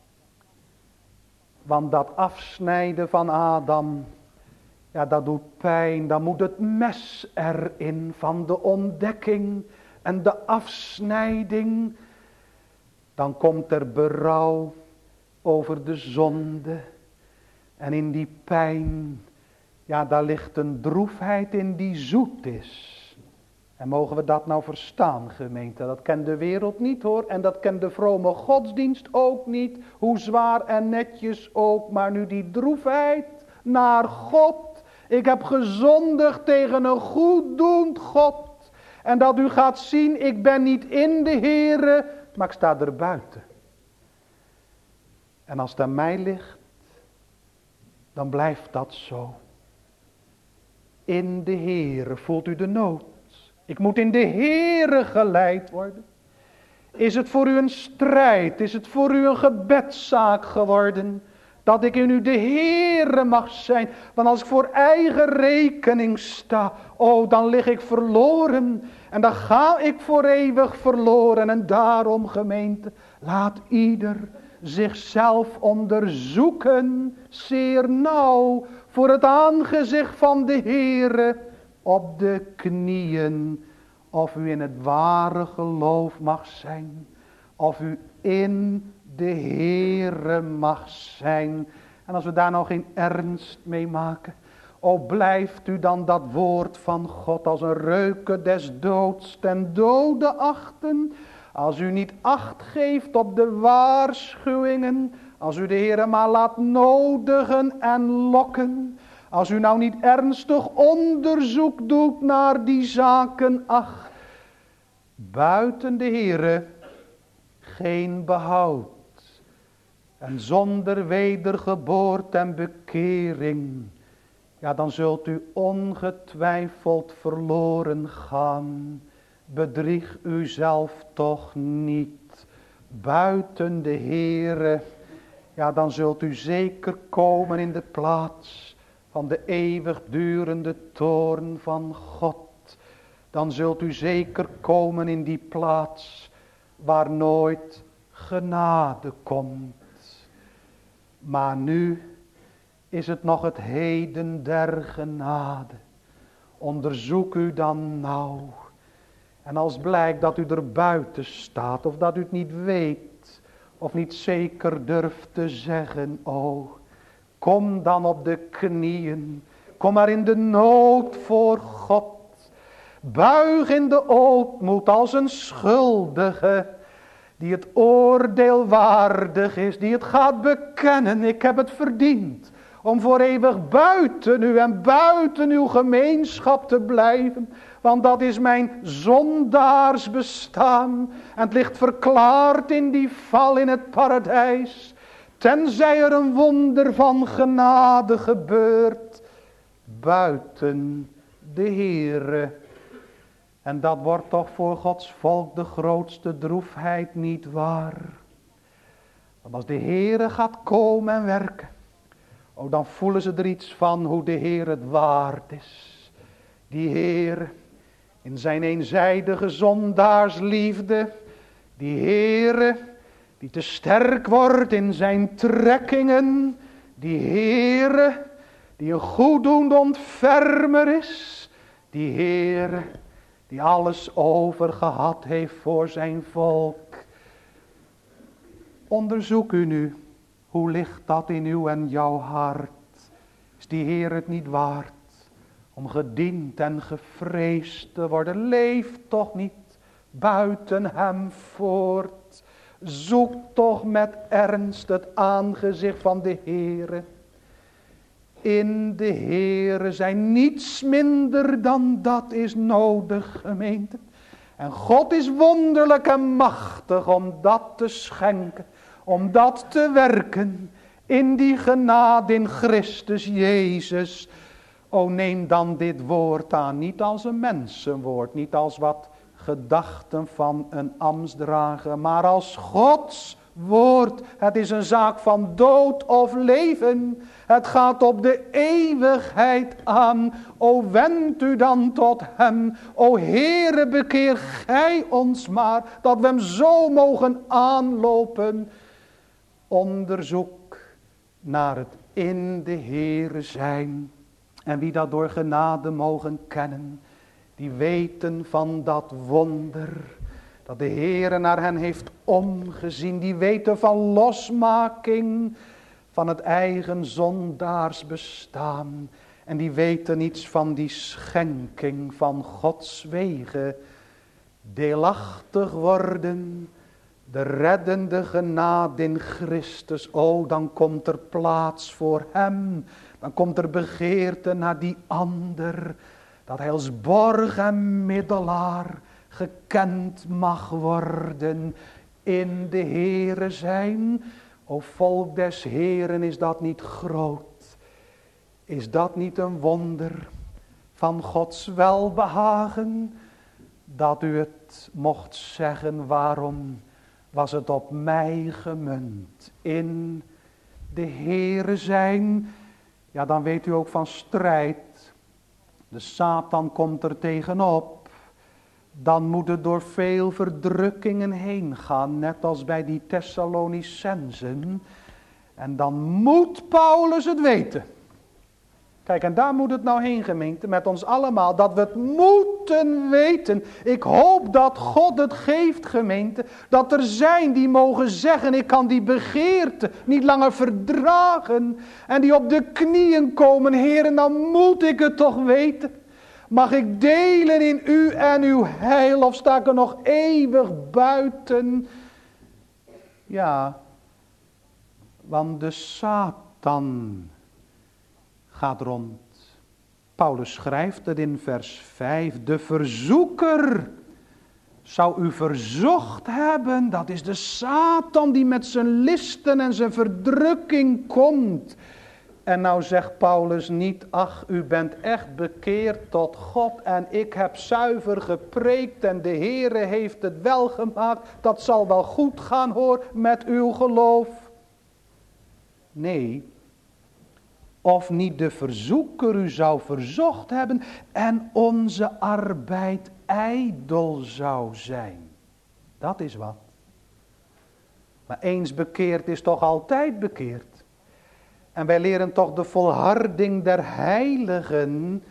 Want dat afsnijden van Adam, ja, dat doet pijn. Dan moet het mes erin van de ontdekking en de afsnijding. Dan komt er berouw over de zonde. En in die pijn, ja, daar ligt een droefheid in die zoet is. En mogen we dat nou verstaan, gemeente? Dat kent de wereld niet, hoor. En dat kent de vrome godsdienst ook niet. Hoe zwaar en netjes ook. Maar nu die droefheid naar God. Ik heb gezondigd tegen een goeddoend God. En dat u gaat zien, ik ben niet in de Heere, maar ik sta er buiten. En als het aan mij ligt, dan blijft dat zo. In de Heere, voelt u de nood? Ik moet in de Heere geleid worden. Is het voor u een strijd? Is het voor u een gebedszaak geworden? Dat ik in u de Heere mag zijn. Want als ik voor eigen rekening sta, oh, dan lig ik verloren. En dan ga ik voor eeuwig verloren. En daarom, gemeente, laat ieder zichzelf onderzoeken, zeer nauw, voor het aangezicht van de Heere, op de knieën, of u in het ware geloof mag zijn, of u in de Heere mag zijn. En als we daar nou geen ernst mee maken, o, blijft u dan dat woord van God als een reuke des doods ten dode achten, als u niet acht geeft op de waarschuwingen, als u de Heere maar laat nodigen en lokken, als u nou niet ernstig onderzoek doet naar die zaken, ach, buiten de Heere geen behoud. En zonder wedergeboorte en bekering, ja, dan zult u ongetwijfeld verloren gaan. Bedrieg uzelf toch niet. Buiten de Heere, ja, dan zult u zeker komen in de plaats van de eeuwigdurende toorn van God. Dan zult u zeker komen in die plaats waar nooit genade komt. Maar nu is het nog het heden der genade. Onderzoek u dan nauw. En als blijkt dat u er buiten staat, of dat u het niet weet, of niet zeker durft te zeggen, oh, kom dan op de knieën, kom maar in de nood voor God. Buig in de ootmoed als een schuldige, die het oordeel waardig is, die het gaat bekennen, ik heb het verdiend, om voor eeuwig buiten u en buiten uw gemeenschap te blijven. Want dat is mijn zondaars bestaan. En het ligt verklaard in die val in het paradijs. Tenzij er een wonder van genade gebeurt. Buiten de Heere. En dat wordt toch voor Gods volk de grootste droefheid niet waar. Want als de Heere gaat komen en werken. Oh, dan voelen ze er iets van hoe de Heer het waard is. Die Heer in zijn eenzijdige zondaarsliefde. Die Heer die te sterk wordt in zijn trekkingen. Die Heer die een goeddoende ontfermer is. Die Heer die alles overgehad heeft voor zijn volk. Onderzoek u nu. Hoe ligt dat in uw en jouw hart? Is die Heer het niet waard om gediend en gevreesd te worden? Leef toch niet buiten hem voort. Zoek toch met ernst het aangezicht van de Heere. in de Heere zijn. Niets minder dan dat is nodig, gemeente. En God is wonderlijk en machtig om dat te schenken. Om dat te werken in die genade in Christus Jezus. O, neem dan dit woord aan, niet als een mensenwoord, niet als wat gedachten van een ambtsdrager, maar als Gods woord. Het is een zaak van dood of leven. Het gaat op de eeuwigheid aan. O, wend u dan tot hem. O, Heere, bekeer gij ons maar, dat we hem zo mogen aanlopen. Onderzoek naar het in de Heere zijn. En wie dat door genade mogen kennen, die weten van dat wonder, dat de Heere naar hen heeft omgezien. Die weten van losmaking van het eigen zondaarsbestaan. En die weten iets van die schenking van Gods wegen. Deelachtig worden, de reddende genade in Christus. O, dan komt er plaats voor hem. Dan komt er begeerte naar die ander. Dat hij als borg en middelaar gekend mag worden. In de Heere zijn. O volk des Heeren, is dat niet groot? Is dat niet een wonder van Gods welbehagen? Dat u het mocht zeggen, waarom was het op mij gemunt? In de Heere zijn. Ja, dan weet u ook van strijd. De Satan komt er tegenop. Dan moet het door veel verdrukkingen heen gaan. Net als bij die Thessalonicensen. En dan moet Paulus het weten. Kijk, en daar moet het nou heen, gemeente, met ons allemaal. Dat we het moeten weten. Ik hoop dat God het geeft, gemeente. Dat er zijn die mogen zeggen, ik kan die begeerte niet langer verdragen. En die op de knieën komen, Heer, dan moet ik het toch weten. Mag ik delen in u en uw heil, of sta ik er nog eeuwig buiten? Ja, want de Satan gaat rond. Paulus schrijft het in vers vijf. De verzoeker zou u verzocht hebben. Dat is de Satan die met zijn listen en zijn verdrukking komt. En nou zegt Paulus niet, ach, u bent echt bekeerd tot God en ik heb zuiver gepreekt en de Heere heeft het wel gemaakt. Dat zal wel goed gaan hoor met uw geloof. Nee. Of niet de verzoeker u zou verzocht hebben en onze arbeid ijdel zou zijn. Dat is wat. Maar eens bekeerd is toch altijd bekeerd. En wij leren toch de volharding der heiligen.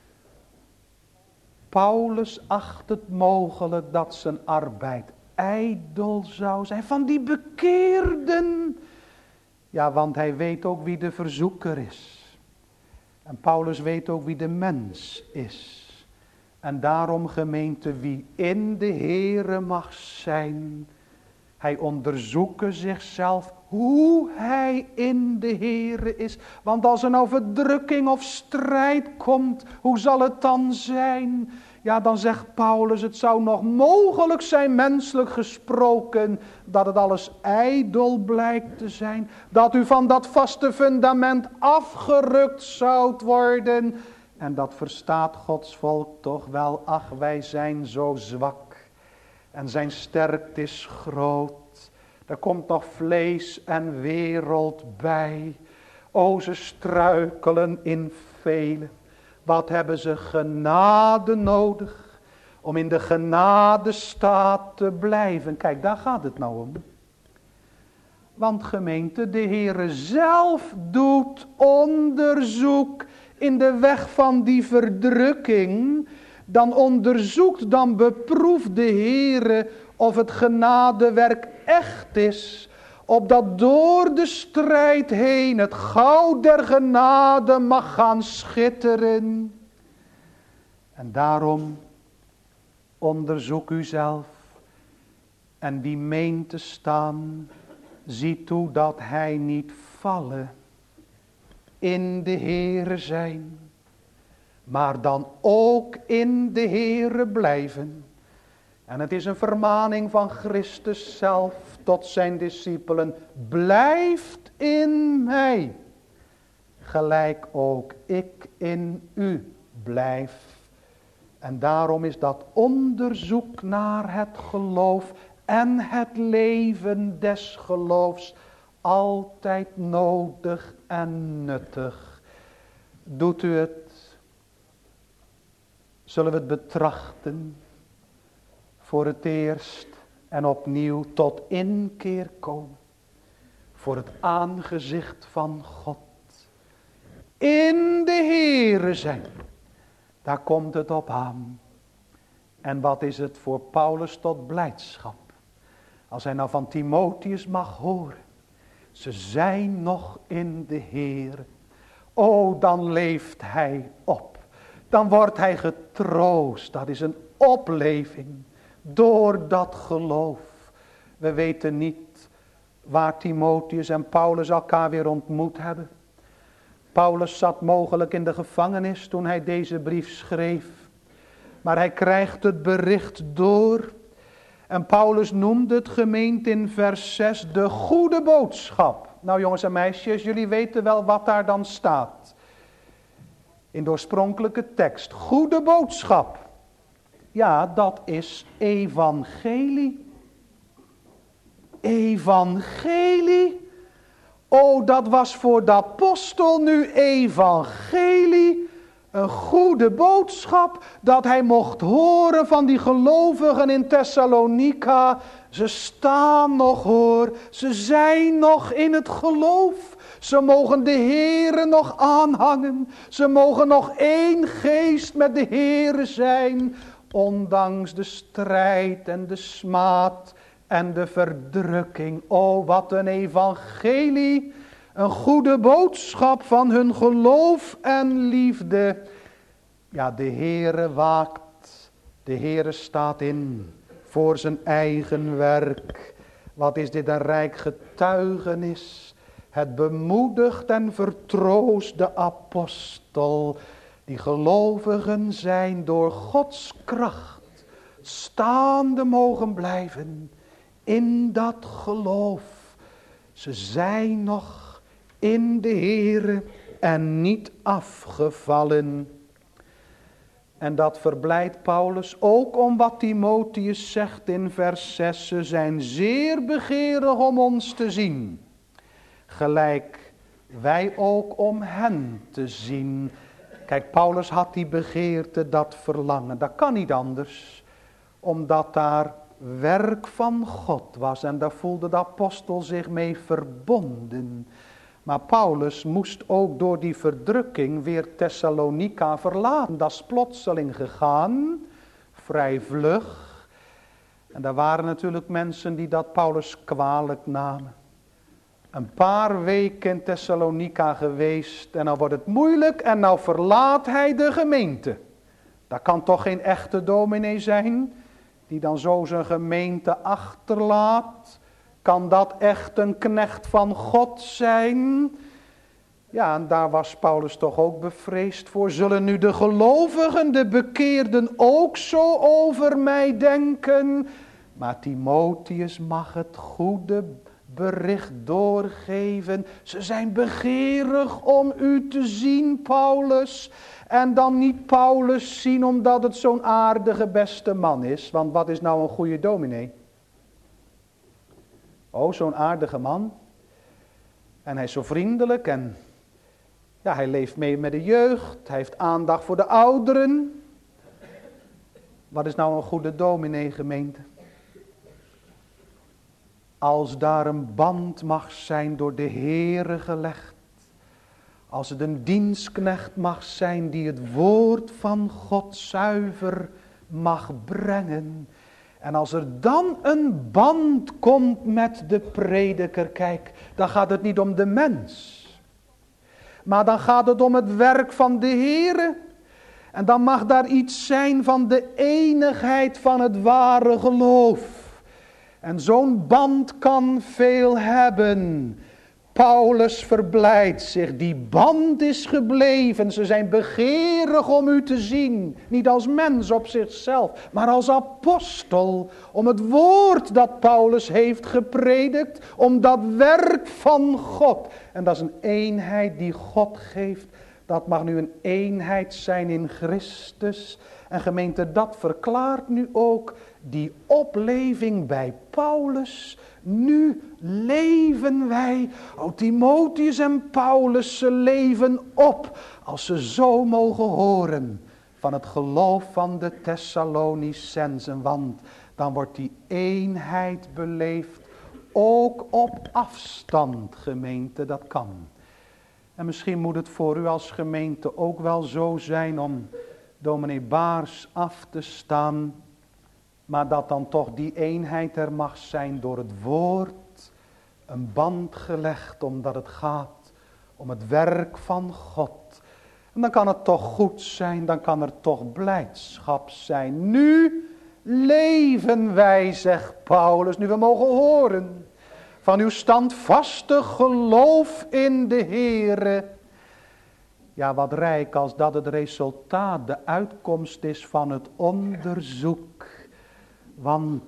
Paulus acht het mogelijk dat zijn arbeid ijdel zou zijn. Van die bekeerden. Ja, want hij weet ook wie de verzoeker is. En Paulus weet ook wie de mens is. En daarom, gemeente, wie in de Heere mag zijn, hij onderzoeke zichzelf hoe hij in de Heere is. Want als er nou verdrukking of strijd komt, hoe zal het dan zijn? Ja, dan zegt Paulus, het zou nog mogelijk zijn, menselijk gesproken, dat het alles ijdel blijkt te zijn. Dat u van dat vaste fundament afgerukt zoudt worden. En dat verstaat Gods volk toch wel. Ach, wij zijn zo zwak. En zijn sterkte is groot. Er komt nog vlees en wereld bij. O, ze struikelen in velen. Wat hebben ze genade nodig om in de genadestaat te blijven. Kijk, daar gaat het nou om. Want gemeente, de Heere zelf doet onderzoek in de weg van die verdrukking. Dan onderzoekt, dan beproeft de Heere of het genadewerk echt is. Opdat door de strijd heen het goud der genade mag gaan schitteren. En daarom onderzoek uzelf. En wie meent te staan, zie toe dat hij niet vallen. in de Heere zijn, maar dan ook in de Heere blijven. En het is een vermaning van Christus zelf tot zijn discipelen. Blijft in mij, gelijk ook ik in u blijf. En daarom is dat onderzoek naar het geloof en het leven des geloofs altijd nodig en nuttig. Doet u het? Zullen we het betrachten? Voor het eerst en opnieuw tot inkeer komen. Voor het aangezicht van God. In de Heere zijn. Daar komt het op aan. En wat is het voor Paulus tot blijdschap. Als hij nou van Timotheus mag horen. Ze zijn nog in de Heere. O, dan leeft hij op. Dan wordt hij getroost. Dat is een opleving. Door dat geloof. We weten niet waar Timotheus en Paulus elkaar weer ontmoet hebben. Paulus zat mogelijk in de gevangenis toen hij deze brief schreef. Maar hij krijgt het bericht door. En Paulus noemde het, gemeente, in vers zes de goede boodschap. Nou jongens en meisjes, jullie weten wel wat daar dan staat. In de oorspronkelijke tekst. Goede boodschap. Ja, dat is evangelie. Evangelie. O, dat was voor de apostel nu evangelie. Een goede boodschap dat hij mocht horen van die gelovigen in Thessalonica. Ze staan nog, hoor. Ze zijn nog in het geloof. Ze mogen de Heere nog aanhangen. Ze mogen nog één geest met de Heere zijn. Ondanks de strijd en de smaad en de verdrukking. O, wat een evangelie. Een goede boodschap van hun geloof en liefde. Ja, de Heere waakt. De Heere staat in voor zijn eigen werk. Wat is dit een rijk getuigenis. Het bemoedigt en vertroost de apostel. Die gelovigen zijn door Gods kracht staande mogen blijven in dat geloof. Ze zijn nog in de Heere en niet afgevallen. En dat verblijdt Paulus ook om wat Timotheus zegt in vers zes. Ze zijn zeer begeerig om ons te zien. Gelijk wij ook om hen te zien. Kijk, Paulus had die begeerte, dat verlangen. Dat kan niet anders. Omdat daar werk van God was. En daar voelde de apostel zich mee verbonden. Maar Paulus moest ook door die verdrukking weer Thessalonica verlaten. Dat is plotseling gegaan. Vrij vlug. En daar waren natuurlijk mensen die dat Paulus kwalijk namen. Een paar weken in Thessalonica geweest. En dan wordt het moeilijk. En nou verlaat hij de gemeente. Dat kan toch geen echte dominee zijn. Die dan zo zijn gemeente achterlaat. Kan dat echt een knecht van God zijn? Ja, en daar was Paulus toch ook bevreesd voor. Zullen nu de gelovigen, de bekeerden ook zo over mij denken? Maar Timotheus mag het goede bericht doorgeven. Ze zijn begeerig om u te zien, Paulus. En dan niet Paulus zien omdat het zo'n aardige beste man is. Want wat is nou een goede dominee? Oh, zo'n aardige man. En hij is zo vriendelijk en ja, hij leeft mee met de jeugd. Hij heeft aandacht voor de ouderen. Wat is nou een goede dominee, gemeente? Als daar een band mag zijn door de Heere gelegd. Als het een dienstknecht mag zijn die het woord van God zuiver mag brengen. En als er dan een band komt met de prediker, kijk, dan gaat het niet om de mens. Maar dan gaat het om het werk van de Heere. En dan mag daar iets zijn van de enigheid van het ware geloof. En zo'n band kan veel hebben. Paulus verblijdt zich, die band is gebleven. Ze zijn begeerig om u te zien. Niet als mens op zichzelf, maar als apostel. Om het woord dat Paulus heeft gepredikt, om dat werk van God. En dat is een eenheid die God geeft. Dat mag nu een eenheid zijn in Christus. En gemeente, dat verklaart nu ook die opleving bij Paulus. Nu leven wij, o Timotheus en Paulus, ze leven op. Als ze zo mogen horen van het geloof van de Thessalonicensen. Want dan wordt die eenheid beleefd, ook op afstand, gemeente, dat kan. En misschien moet het voor u als gemeente ook wel zo zijn om dominee Baars af te staan. Maar dat dan toch die eenheid er mag zijn door het woord. Een band gelegd omdat het gaat om het werk van God. En dan kan het toch goed zijn, dan kan er toch blijdschap zijn. Nu leven wij, zegt Paulus, nu we mogen horen van uw standvastig geloof in de Heere. Ja, wat rijk als dat het resultaat, de uitkomst is van het onderzoek. Want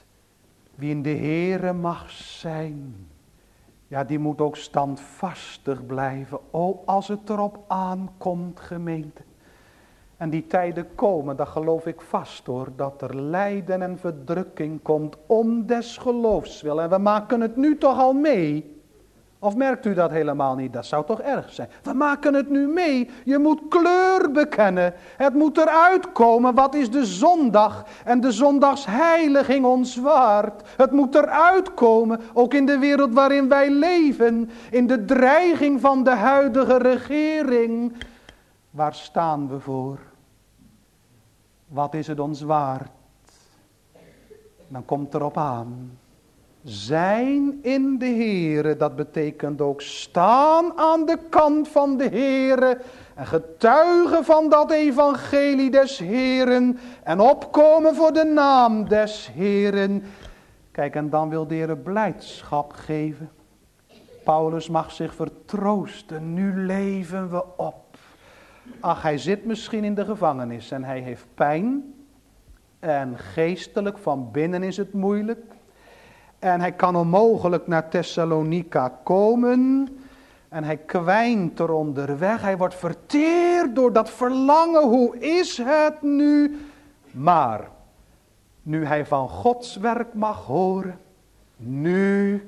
wie in de Heere mag zijn, ja, die moet ook standvastig blijven. O, als het erop aankomt, gemeente. En die tijden komen, dat geloof ik vast hoor, dat er lijden en verdrukking komt om des geloofs wil. En we maken het nu toch al mee. Of merkt u dat helemaal niet? Dat zou toch erg zijn. We maken het nu mee. Je moet kleur bekennen. Het moet eruit komen. Wat is de zondag en de zondagsheiliging ons waard? Het moet eruit komen. Ook in de wereld waarin wij leven. In de dreiging van de huidige regering. Waar staan we voor? Wat is het ons waard? Dan komt erop aan. Zijn in de Heere, dat betekent ook staan aan de kant van de Heere. En getuigen van dat evangelie des Heeren. En opkomen voor de naam des Heeren. Kijk, en dan wil de Heere blijdschap geven. Paulus mag zich vertroosten. Nu leven we op. Ach, hij zit misschien in de gevangenis en hij heeft pijn. En geestelijk van binnen is het moeilijk. En hij kan onmogelijk naar Thessalonica komen. En hij kwijnt er onderweg. Hij wordt verteerd door dat verlangen. Hoe is het nu? Maar nu hij van Gods werk mag horen. Nu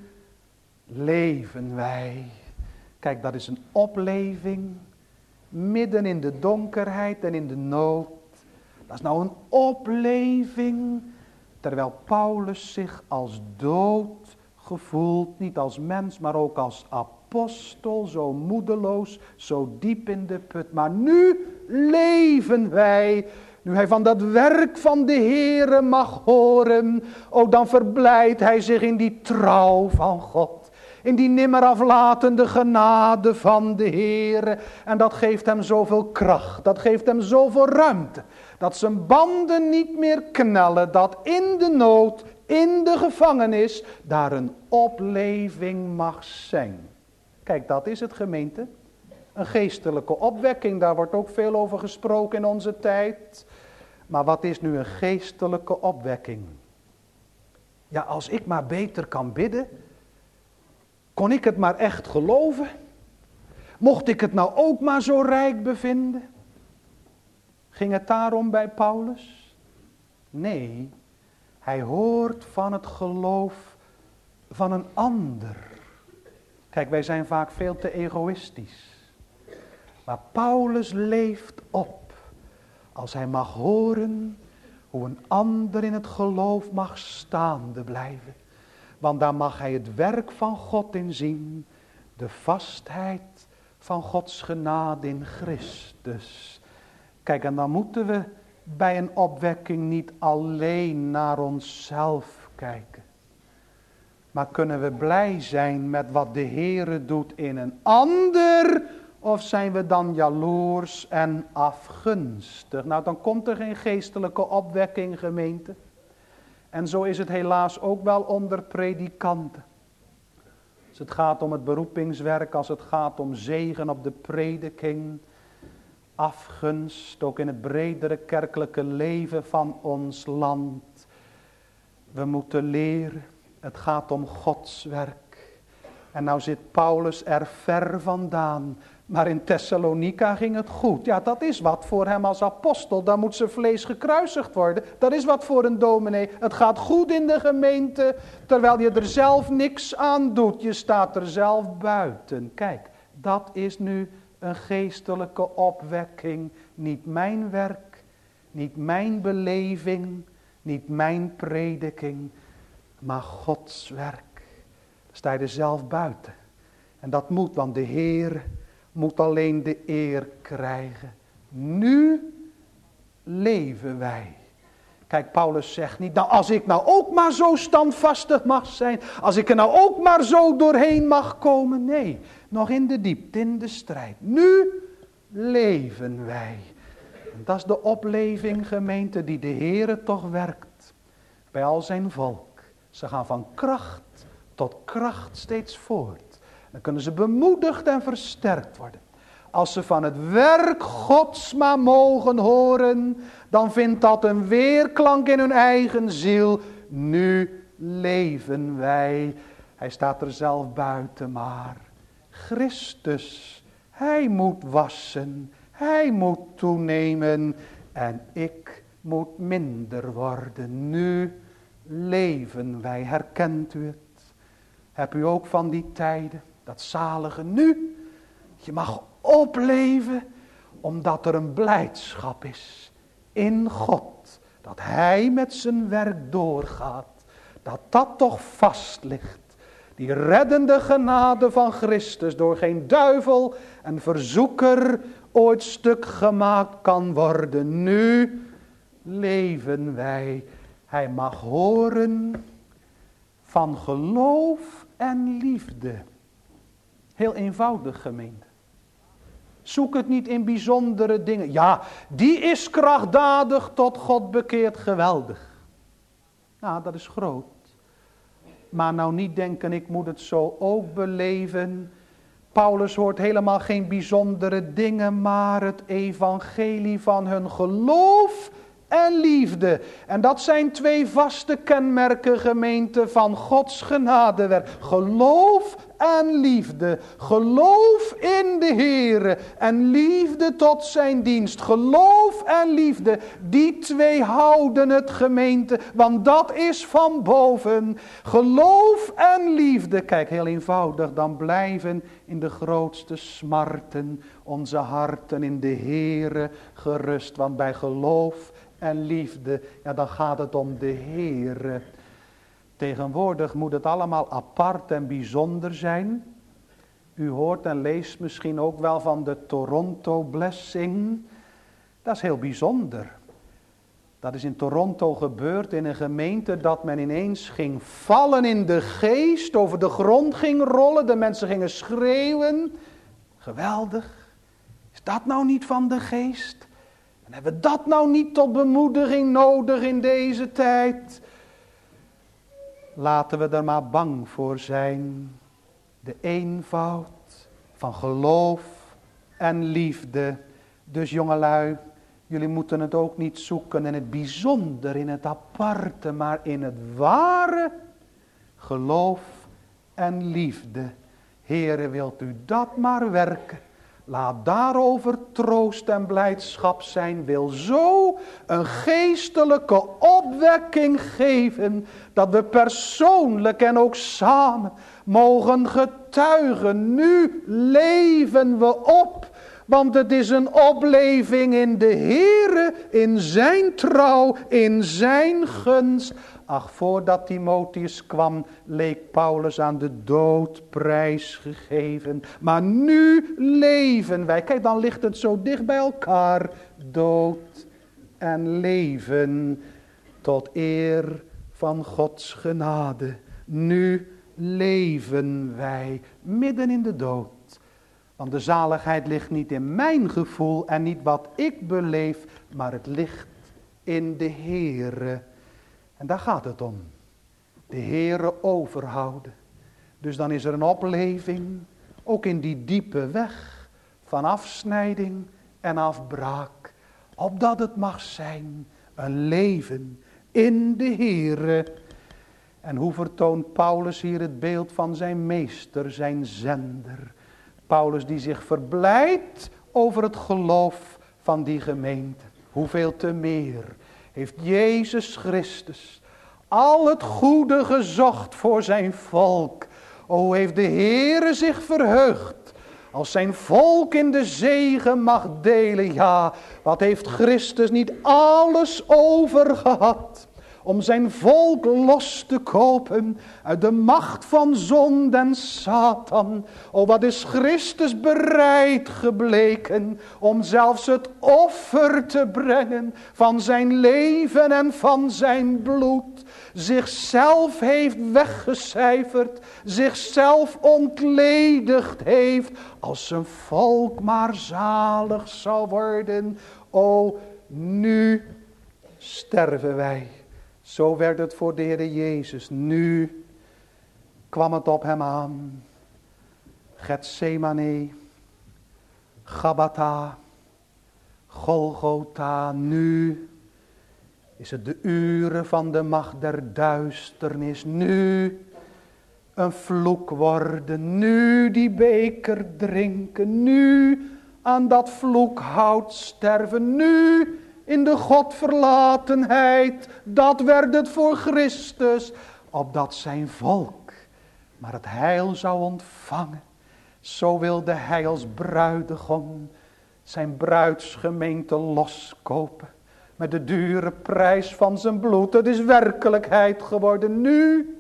leven wij. Kijk, dat is een opleving. Midden in de donkerheid en in de nood. Dat is nou een opleving. Terwijl Paulus zich als dood gevoelt. Niet als mens, maar ook als apostel. Zo moedeloos, zo diep in de put. Maar nu leven wij. Nu hij van dat werk van de Heere mag horen. Ook dan verblijdt hij zich in die trouw van God. In die nimmer aflatende genade van de Heere. En dat geeft hem zoveel kracht. Dat geeft hem zoveel ruimte. Dat zijn banden niet meer knellen. Dat in de nood, in de gevangenis, daar een opleving mag zijn. Kijk, dat is het, gemeente. Een geestelijke opwekking. Daar wordt ook veel over gesproken in onze tijd. Maar wat is nu een geestelijke opwekking? Ja, als ik maar beter kan bidden. Kon ik het maar echt geloven? Mocht ik het nou ook maar zo rijk bevinden? Ging het daarom bij Paulus? Nee, hij hoort van het geloof van een ander. Kijk, wij zijn vaak veel te egoïstisch. Maar Paulus leeft op als hij mag horen hoe een ander in het geloof mag staande blijven. Want daar mag hij het werk van God in zien. De vastheid van Gods genade in Christus. Kijk, en dan moeten we bij een opwekking niet alleen naar onszelf kijken. Maar kunnen we blij zijn met wat de Heere doet in een ander? Of zijn we dan jaloers en afgunstig? Nou, dan komt er geen geestelijke opwekking, gemeente. En zo is het helaas ook wel onder predikanten. Als het gaat om het beroepingswerk, als het gaat om zegen op de prediking, afgunst, ook in het bredere kerkelijke leven van ons land. We moeten leren, het gaat om Gods werk. En nou zit Paulus er ver vandaan. Maar in Thessalonica ging het goed. Ja, dat is wat voor hem als apostel. Dan moet zijn vlees gekruisigd worden. Dat is wat voor een dominee. Het gaat goed in de gemeente, terwijl je er zelf niks aan doet. Je staat er zelf buiten. Kijk, dat is nu een geestelijke opwekking. Niet mijn werk, niet mijn beleving, niet mijn prediking, maar Gods werk. Dan sta je er zelf buiten. En dat moet, want de Heer moet alleen de eer krijgen. Nu leven wij. Kijk, Paulus zegt niet, nou als ik nou ook maar zo standvastig mag zijn, als ik er nou ook maar zo doorheen mag komen. Nee, nog in de diepte, in de strijd. Nu leven wij. En dat is de opleving, gemeente, die de Heere toch werkt bij al zijn volk. Ze gaan van kracht tot kracht steeds voort. Dan kunnen ze bemoedigd en versterkt worden. Als ze van het werk Gods maar mogen horen, dan vindt dat een weerklank in hun eigen ziel. Nu leven wij. Hij staat er zelf buiten, maar Christus, hij moet wassen, hij moet toenemen en ik moet minder worden. Nu leven wij. Herkent u het? Heb u ook van die tijden? Dat zalige nu. Je mag opleven omdat er een blijdschap is in God. Dat hij met zijn werk doorgaat. Dat dat toch vast ligt. Die reddende genade van Christus door geen duivel en verzoeker ooit stuk gemaakt kan worden. Nu leven wij. Hij mag horen van geloof en liefde. Heel eenvoudig, gemeente. Zoek het niet in bijzondere dingen. Ja, die is krachtdadig tot God bekeerd, geweldig. Nou, dat is groot. Maar nou niet denken, ik moet het zo ook beleven. Paulus hoort helemaal geen bijzondere dingen, maar het evangelie van hun geloof en liefde. En dat zijn twee vaste kenmerken, gemeente, van Gods genadewerk. Geloof en liefde. Geloof in de Heere en liefde tot zijn dienst. Geloof en liefde, die twee houden het, gemeente, want dat is van boven. Geloof en liefde, kijk, heel eenvoudig, dan blijven in de grootste smarten onze harten in de Heere gerust. Want bij geloof en liefde, ja, dan gaat het om de Heere. Tegenwoordig moet het allemaal apart en bijzonder zijn. U hoort en leest misschien ook wel van de Toronto Blessing. Dat is heel bijzonder. Dat is in Toronto gebeurd in een gemeente dat men ineens ging vallen in de geest, over de grond ging rollen, de mensen gingen schreeuwen. Geweldig. Is dat nou niet van de geest? En hebben we dat nou niet tot bemoediging nodig in deze tijd? Laten we er maar bang voor zijn. De eenvoud van geloof en liefde. Dus jongelui, jullie moeten het ook niet zoeken in het bijzonder, in het aparte, maar in het ware geloof en liefde. Heere, wilt u dat maar werken? Laat daarover troost en blijdschap zijn. Wil zo een geestelijke opwekking geven. Dat we persoonlijk en ook samen mogen getuigen. Nu leven we op. Want het is een opleving in de Heere, in zijn trouw, in zijn gunst. Ach, voordat Timotheus kwam, leek Paulus aan de dood prijsgegeven. Maar nu leven wij. Kijk, dan ligt het zo dicht bij elkaar. Dood en leven tot eer van Gods genade. Nu leven wij midden in de dood. Want de zaligheid ligt niet in mijn gevoel en niet wat ik beleef, maar het ligt in de Heere. En daar gaat het om. De Heere overhouden. Dus dan is er een opleving, ook in die diepe weg van afsnijding en afbraak. Opdat het mag zijn een leven in de Heere. En hoe vertoont Paulus hier het beeld van zijn meester, zijn zender. Paulus die zich verblijdt over het geloof van die gemeente. Hoeveel te meer heeft Jezus Christus al het goede gezocht voor zijn volk. O, heeft de Heere zich verheugd als zijn volk in de zegen mag delen. Ja, wat heeft Christus niet alles over gehad om zijn volk los te kopen uit de macht van zonde en Satan. O, wat is Christus bereid gebleken om zelfs het offer te brengen van zijn leven en van zijn bloed. Zichzelf heeft weggecijferd, zichzelf ontledigd heeft, als zijn volk maar zalig zou worden. O, nu sterven wij. Zo werd het voor de Heer Jezus. Nu kwam het op hem aan. Getsemane, Gabbatha, Golgotha. Nu is het de uren van de macht der duisternis. Nu een vloek worden. Nu die beker drinken. Nu aan dat vloekhout sterven. Nu in de Godverlatenheid, dat werd het voor Christus, opdat zijn volk maar het heil zou ontvangen. Zo wilde hij als bruidegom zijn bruidsgemeente loskopen met de dure prijs van zijn bloed. Het is werkelijkheid geworden. Nu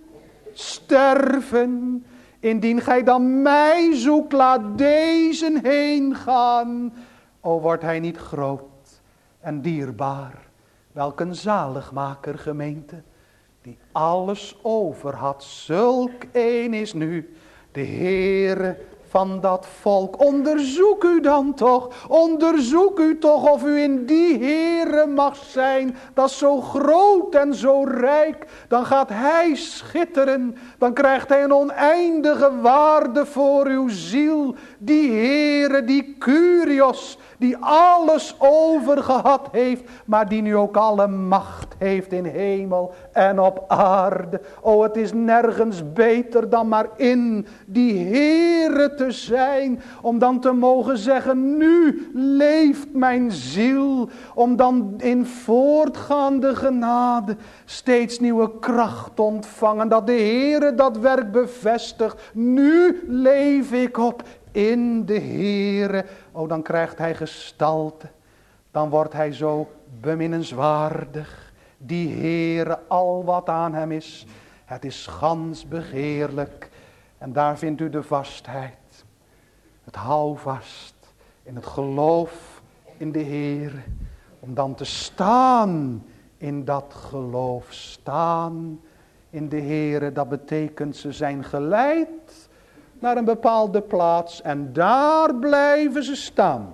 sterven, indien gij dan mij zoekt, laat deze heen gaan. O, wordt hij niet groot en dierbaar, welk een zaligmaker gemeente, die alles over had. Zulk een is nu de Heere van dat volk. Onderzoek u dan toch, onderzoek u toch of u in die Heere mag zijn. Dat is zo groot en zo rijk. Dan gaat hij schitteren, dan krijgt hij een oneindige waarde voor uw ziel. Die Heere, die Kyrios, die alles overgehad heeft, maar die nu ook alle macht heeft in hemel en op aarde. O, het is nergens beter dan maar in die Heere te zijn, om dan te mogen zeggen, nu leeft mijn ziel, om dan in voortgaande genade steeds nieuwe kracht te ontvangen, dat de Heere dat werk bevestigt. Nu leef ik op in de Heere. O, dan krijgt hij gestalte. Dan wordt hij zo beminnenswaardig. Die Heere, al wat aan hem is, het is gans begeerlijk. En daar vindt u de vastheid. Het houvast in het geloof in de Heere. Om dan te staan in dat geloof. Staan in de Heere, dat betekent ze zijn geleid naar een bepaalde plaats en daar blijven ze staan.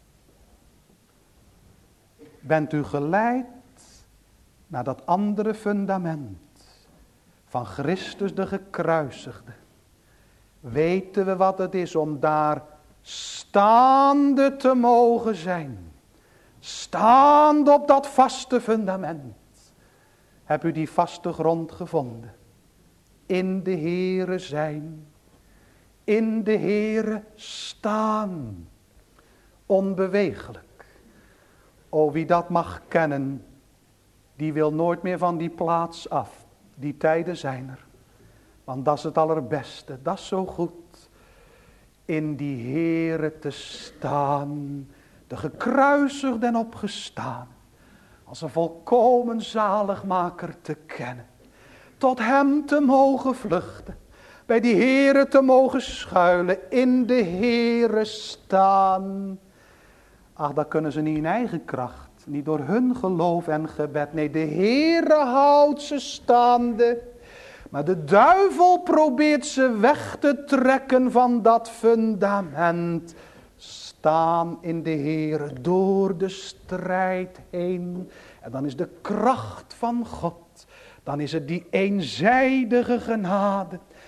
Bent u geleid naar dat andere fundament van Christus de gekruisigde? Weten we wat het is om daar staande te mogen zijn? Staande op dat vaste fundament. Heb u die vaste grond gevonden? In de Heere zijn. In de Heere staan. Onbewegelijk. O, wie dat mag kennen, die wil nooit meer van die plaats af. Die tijden zijn er. Want dat is het allerbeste. Dat is zo goed. In die Heere te staan. De gekruisigde en opgestaan. Als een volkomen zaligmaker te kennen. Tot hem te mogen vluchten. Bij die Heere te mogen schuilen. In de Heere staan. Ach, dat kunnen ze niet in eigen kracht. Niet door hun geloof en gebed. Nee, de Heere houdt ze staande. Maar de duivel probeert ze weg te trekken van dat fundament. Staan in de Heere door de strijd heen. En dan is de kracht van God. Dan is het die eenzijdige genade.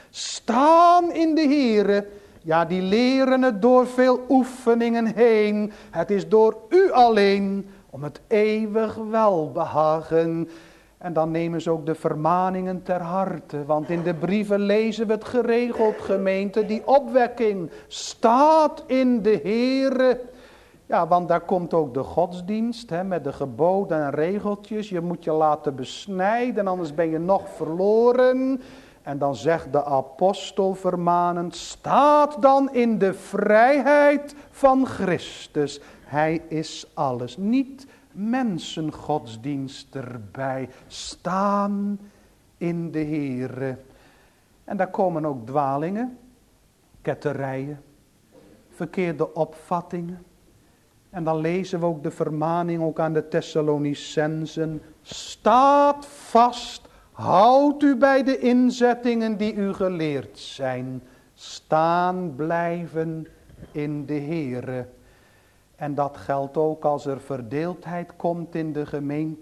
Staan in de Heere. Ja, die leren het door veel oefeningen heen. Het is door u alleen om het eeuwig welbehagen. En dan nemen ze ook de vermaningen ter harte. Want in de brieven lezen we het geregeld, gemeente. Die opwekking staat in de Heere. Ja, want daar komt ook de godsdienst, hè, met de geboden en regeltjes. Je moet je laten besnijden, anders ben je nog verloren. En dan zegt de apostel vermanend, staat dan in de vrijheid van Christus. Hij is alles, niet mensengodsdienst erbij. Staan in de Heere. En daar komen ook dwalingen, ketterijen, verkeerde opvattingen. En dan lezen we ook de vermaning ook aan de Thessalonicensen. Staat vast, houd u bij de inzettingen die u geleerd zijn. Staan blijven in de Heere. En dat geldt ook als er verdeeldheid komt in de gemeente.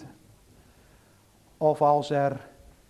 Of als er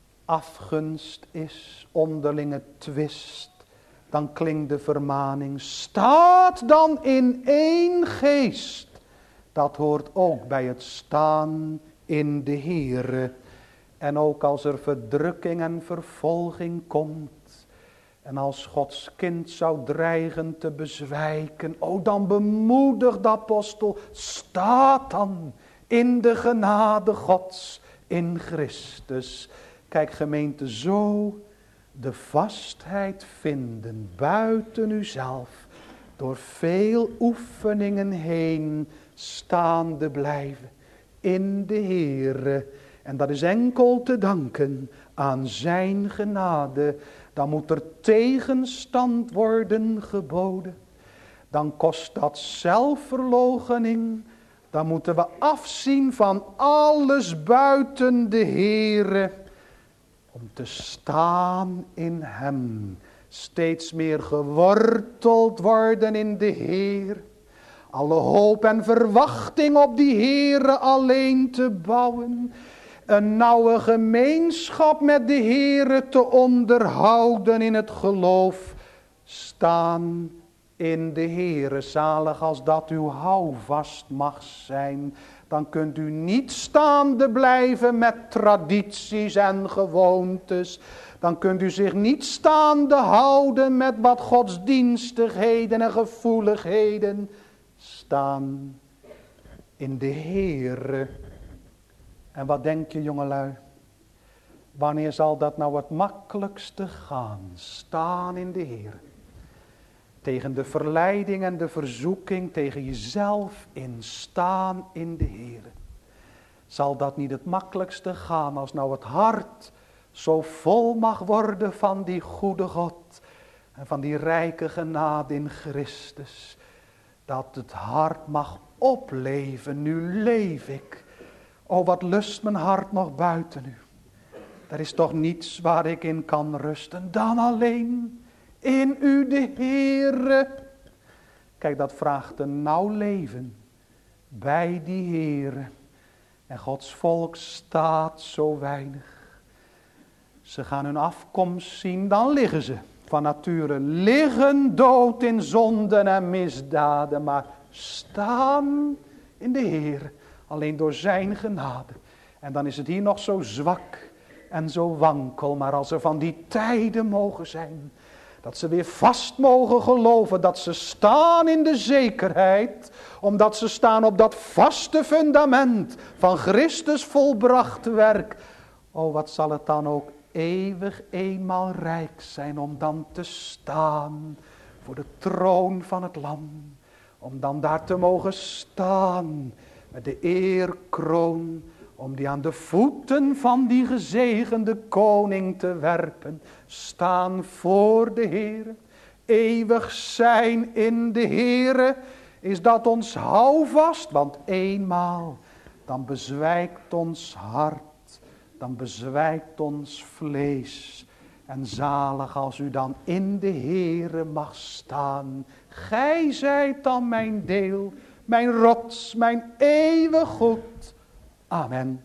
afgunst is, onderlinge twist. Dan klinkt de vermaning, staat dan in één geest. Dat hoort ook bij het staan in de Heere. En ook als er verdrukking en vervolging komt. En als Gods kind zou dreigen te bezwijken. O, dan bemoedigt de apostel, staat dan in de genade Gods in Christus. Kijk gemeente, zo de vastheid vinden buiten uzelf, door veel oefeningen heen staande blijven in de Heere. En dat is enkel te danken aan zijn genade. Dan moet er tegenstand worden geboden. Dan kost dat zelfverloochening. Dan moeten we afzien van alles buiten de Heere. Om te staan in hem. Steeds meer geworteld worden in de Heer. Alle hoop en verwachting op die Heere alleen te bouwen. Een nauwe gemeenschap met de Heere te onderhouden in het geloof. Staan in de Heere. Zalig als dat uw houvast mag zijn. Dan kunt u niet staande blijven met tradities en gewoontes. Dan kunt u zich niet staande houden met wat godsdienstigheden en gevoeligheden. Staan in de Heere. En wat denk je, jongelui? Wanneer zal dat nou het makkelijkste gaan? Staan in de Heere. Tegen de verleiding en de verzoeking, tegen jezelf in, staan in de Heere. Zal dat niet het makkelijkste gaan als nou het hart zo vol mag worden van die goede God en van die rijke genade in Christus. Dat het hart mag opleven, nu leef ik. O, wat lust mijn hart nog buiten u. Er is toch niets waar ik in kan rusten dan alleen in u de Heere. Kijk, dat vraagt een nauw leven bij die Heere. En Gods volk staat zo weinig. Ze gaan hun afkomst zien, dan liggen ze van nature. Liggen dood in zonden en misdaden, maar staan in de Heere. Alleen door zijn genade. En dan is het hier nog zo zwak en zo wankel. Maar als er van die tijden mogen zijn. Dat ze weer vast mogen geloven. Dat ze staan in de zekerheid. Omdat ze staan op dat vaste fundament. Van Christus volbracht werk. O, wat zal het dan ook eeuwig eenmaal rijk zijn. Om dan te staan voor de troon van het Lam. Om dan daar te mogen staan. Met de eerkroon, om die aan de voeten van die gezegende koning te werpen. Staan voor de Heere, eeuwig zijn in de Heere. Is dat ons houvast? Want eenmaal, dan bezwijkt ons hart, dan bezwijkt ons vlees. En zalig als u dan in de Heere mag staan. Gij zijt dan mijn deel. Mijn rots, mijn eeuwig goed. Amen.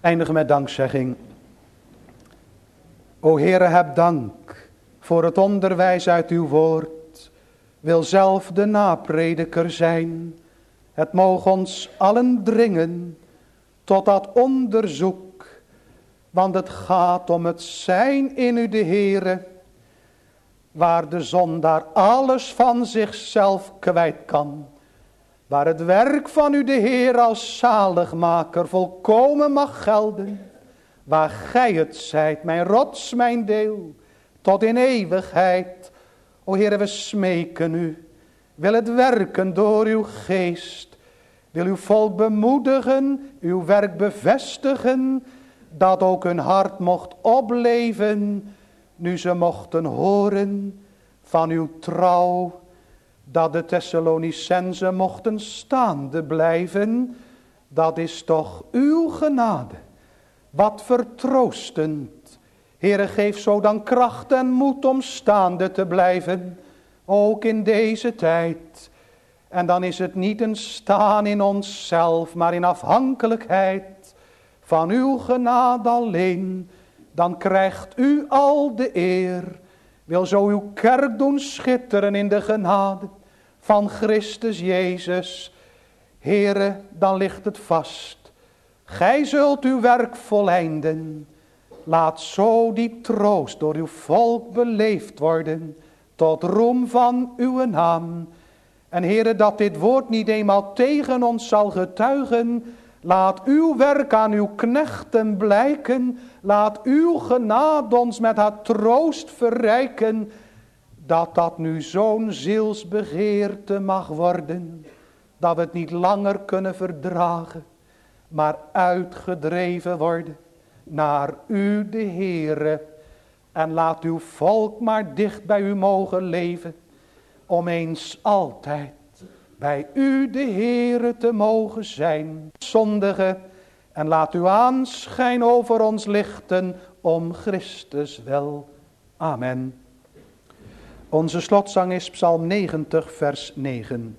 Eindigen met dankzegging. O Heere, heb dank voor het onderwijs uit uw woord. Wil zelf de naprediker zijn. Het mogen ons allen dringen tot dat onderzoek. Want het gaat om het zijn in u de Heere. Waar de zondaar alles van zichzelf kwijt kan. Waar het werk van u de Heer als zaligmaker volkomen mag gelden. Waar gij het zijt, mijn rots, mijn deel, tot in eeuwigheid. O Heere, we smeken u. Wil het werken door uw geest. Wil uw volk bemoedigen, uw werk bevestigen. Dat ook hun hart mocht opleven. Nu ze mochten horen van uw trouw. Dat de Thessalonicenzen mochten staande blijven. Dat is toch uw genade. Wat vertroostend. Heere, geef zo dan kracht en moed om staande te blijven. Ook in deze tijd. En dan is het niet een staan in onszelf, maar in afhankelijkheid van uw genade alleen. Dan krijgt u al de eer. Wil zo uw kerk doen schitteren in de genade van Christus Jezus. Heere, dan ligt het vast. Gij zult uw werk voleinden. Laat zo die troost door uw volk beleefd worden. Tot roem van uw naam. En Heere, dat dit woord niet eenmaal tegen ons zal getuigen. Laat uw werk aan uw knechten blijken. Laat uw genade ons met haar troost verrijken. Dat dat nu zo'n zielsbegeerte mag worden. Dat we het niet langer kunnen verdragen. Maar uitgedreven worden naar u de Heere. En laat uw volk maar dicht bij u mogen leven. Om eens altijd bij u de Heere te mogen zijn. Zondige. En laat uw aanschijn over ons lichten om Christus wel. Amen. Onze slotzang is Psalm negentig vers negen.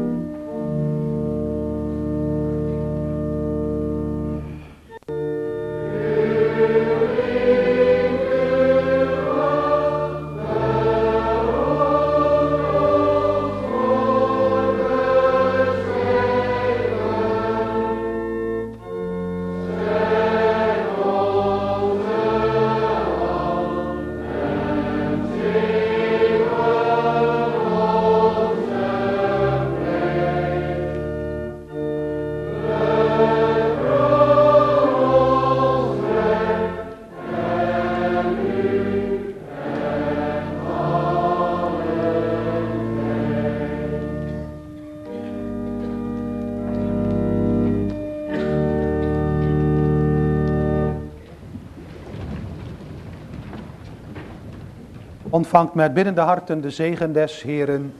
Ontvangt met biddende harten de zegen des Heeren.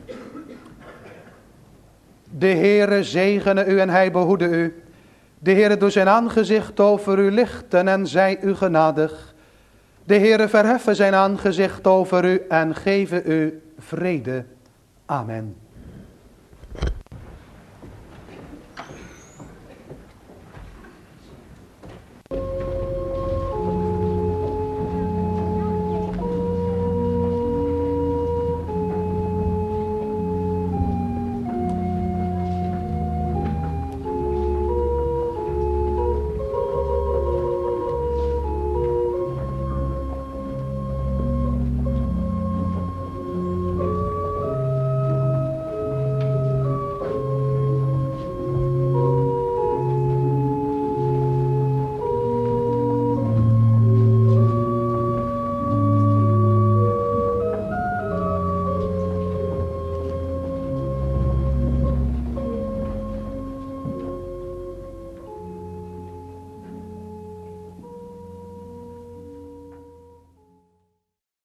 De Heere zegene u en hij behoede u. De Heere doet zijn aangezicht over u lichten en zij u genadig. De Heere verheffen zijn aangezicht over u en geven u vrede. Amen.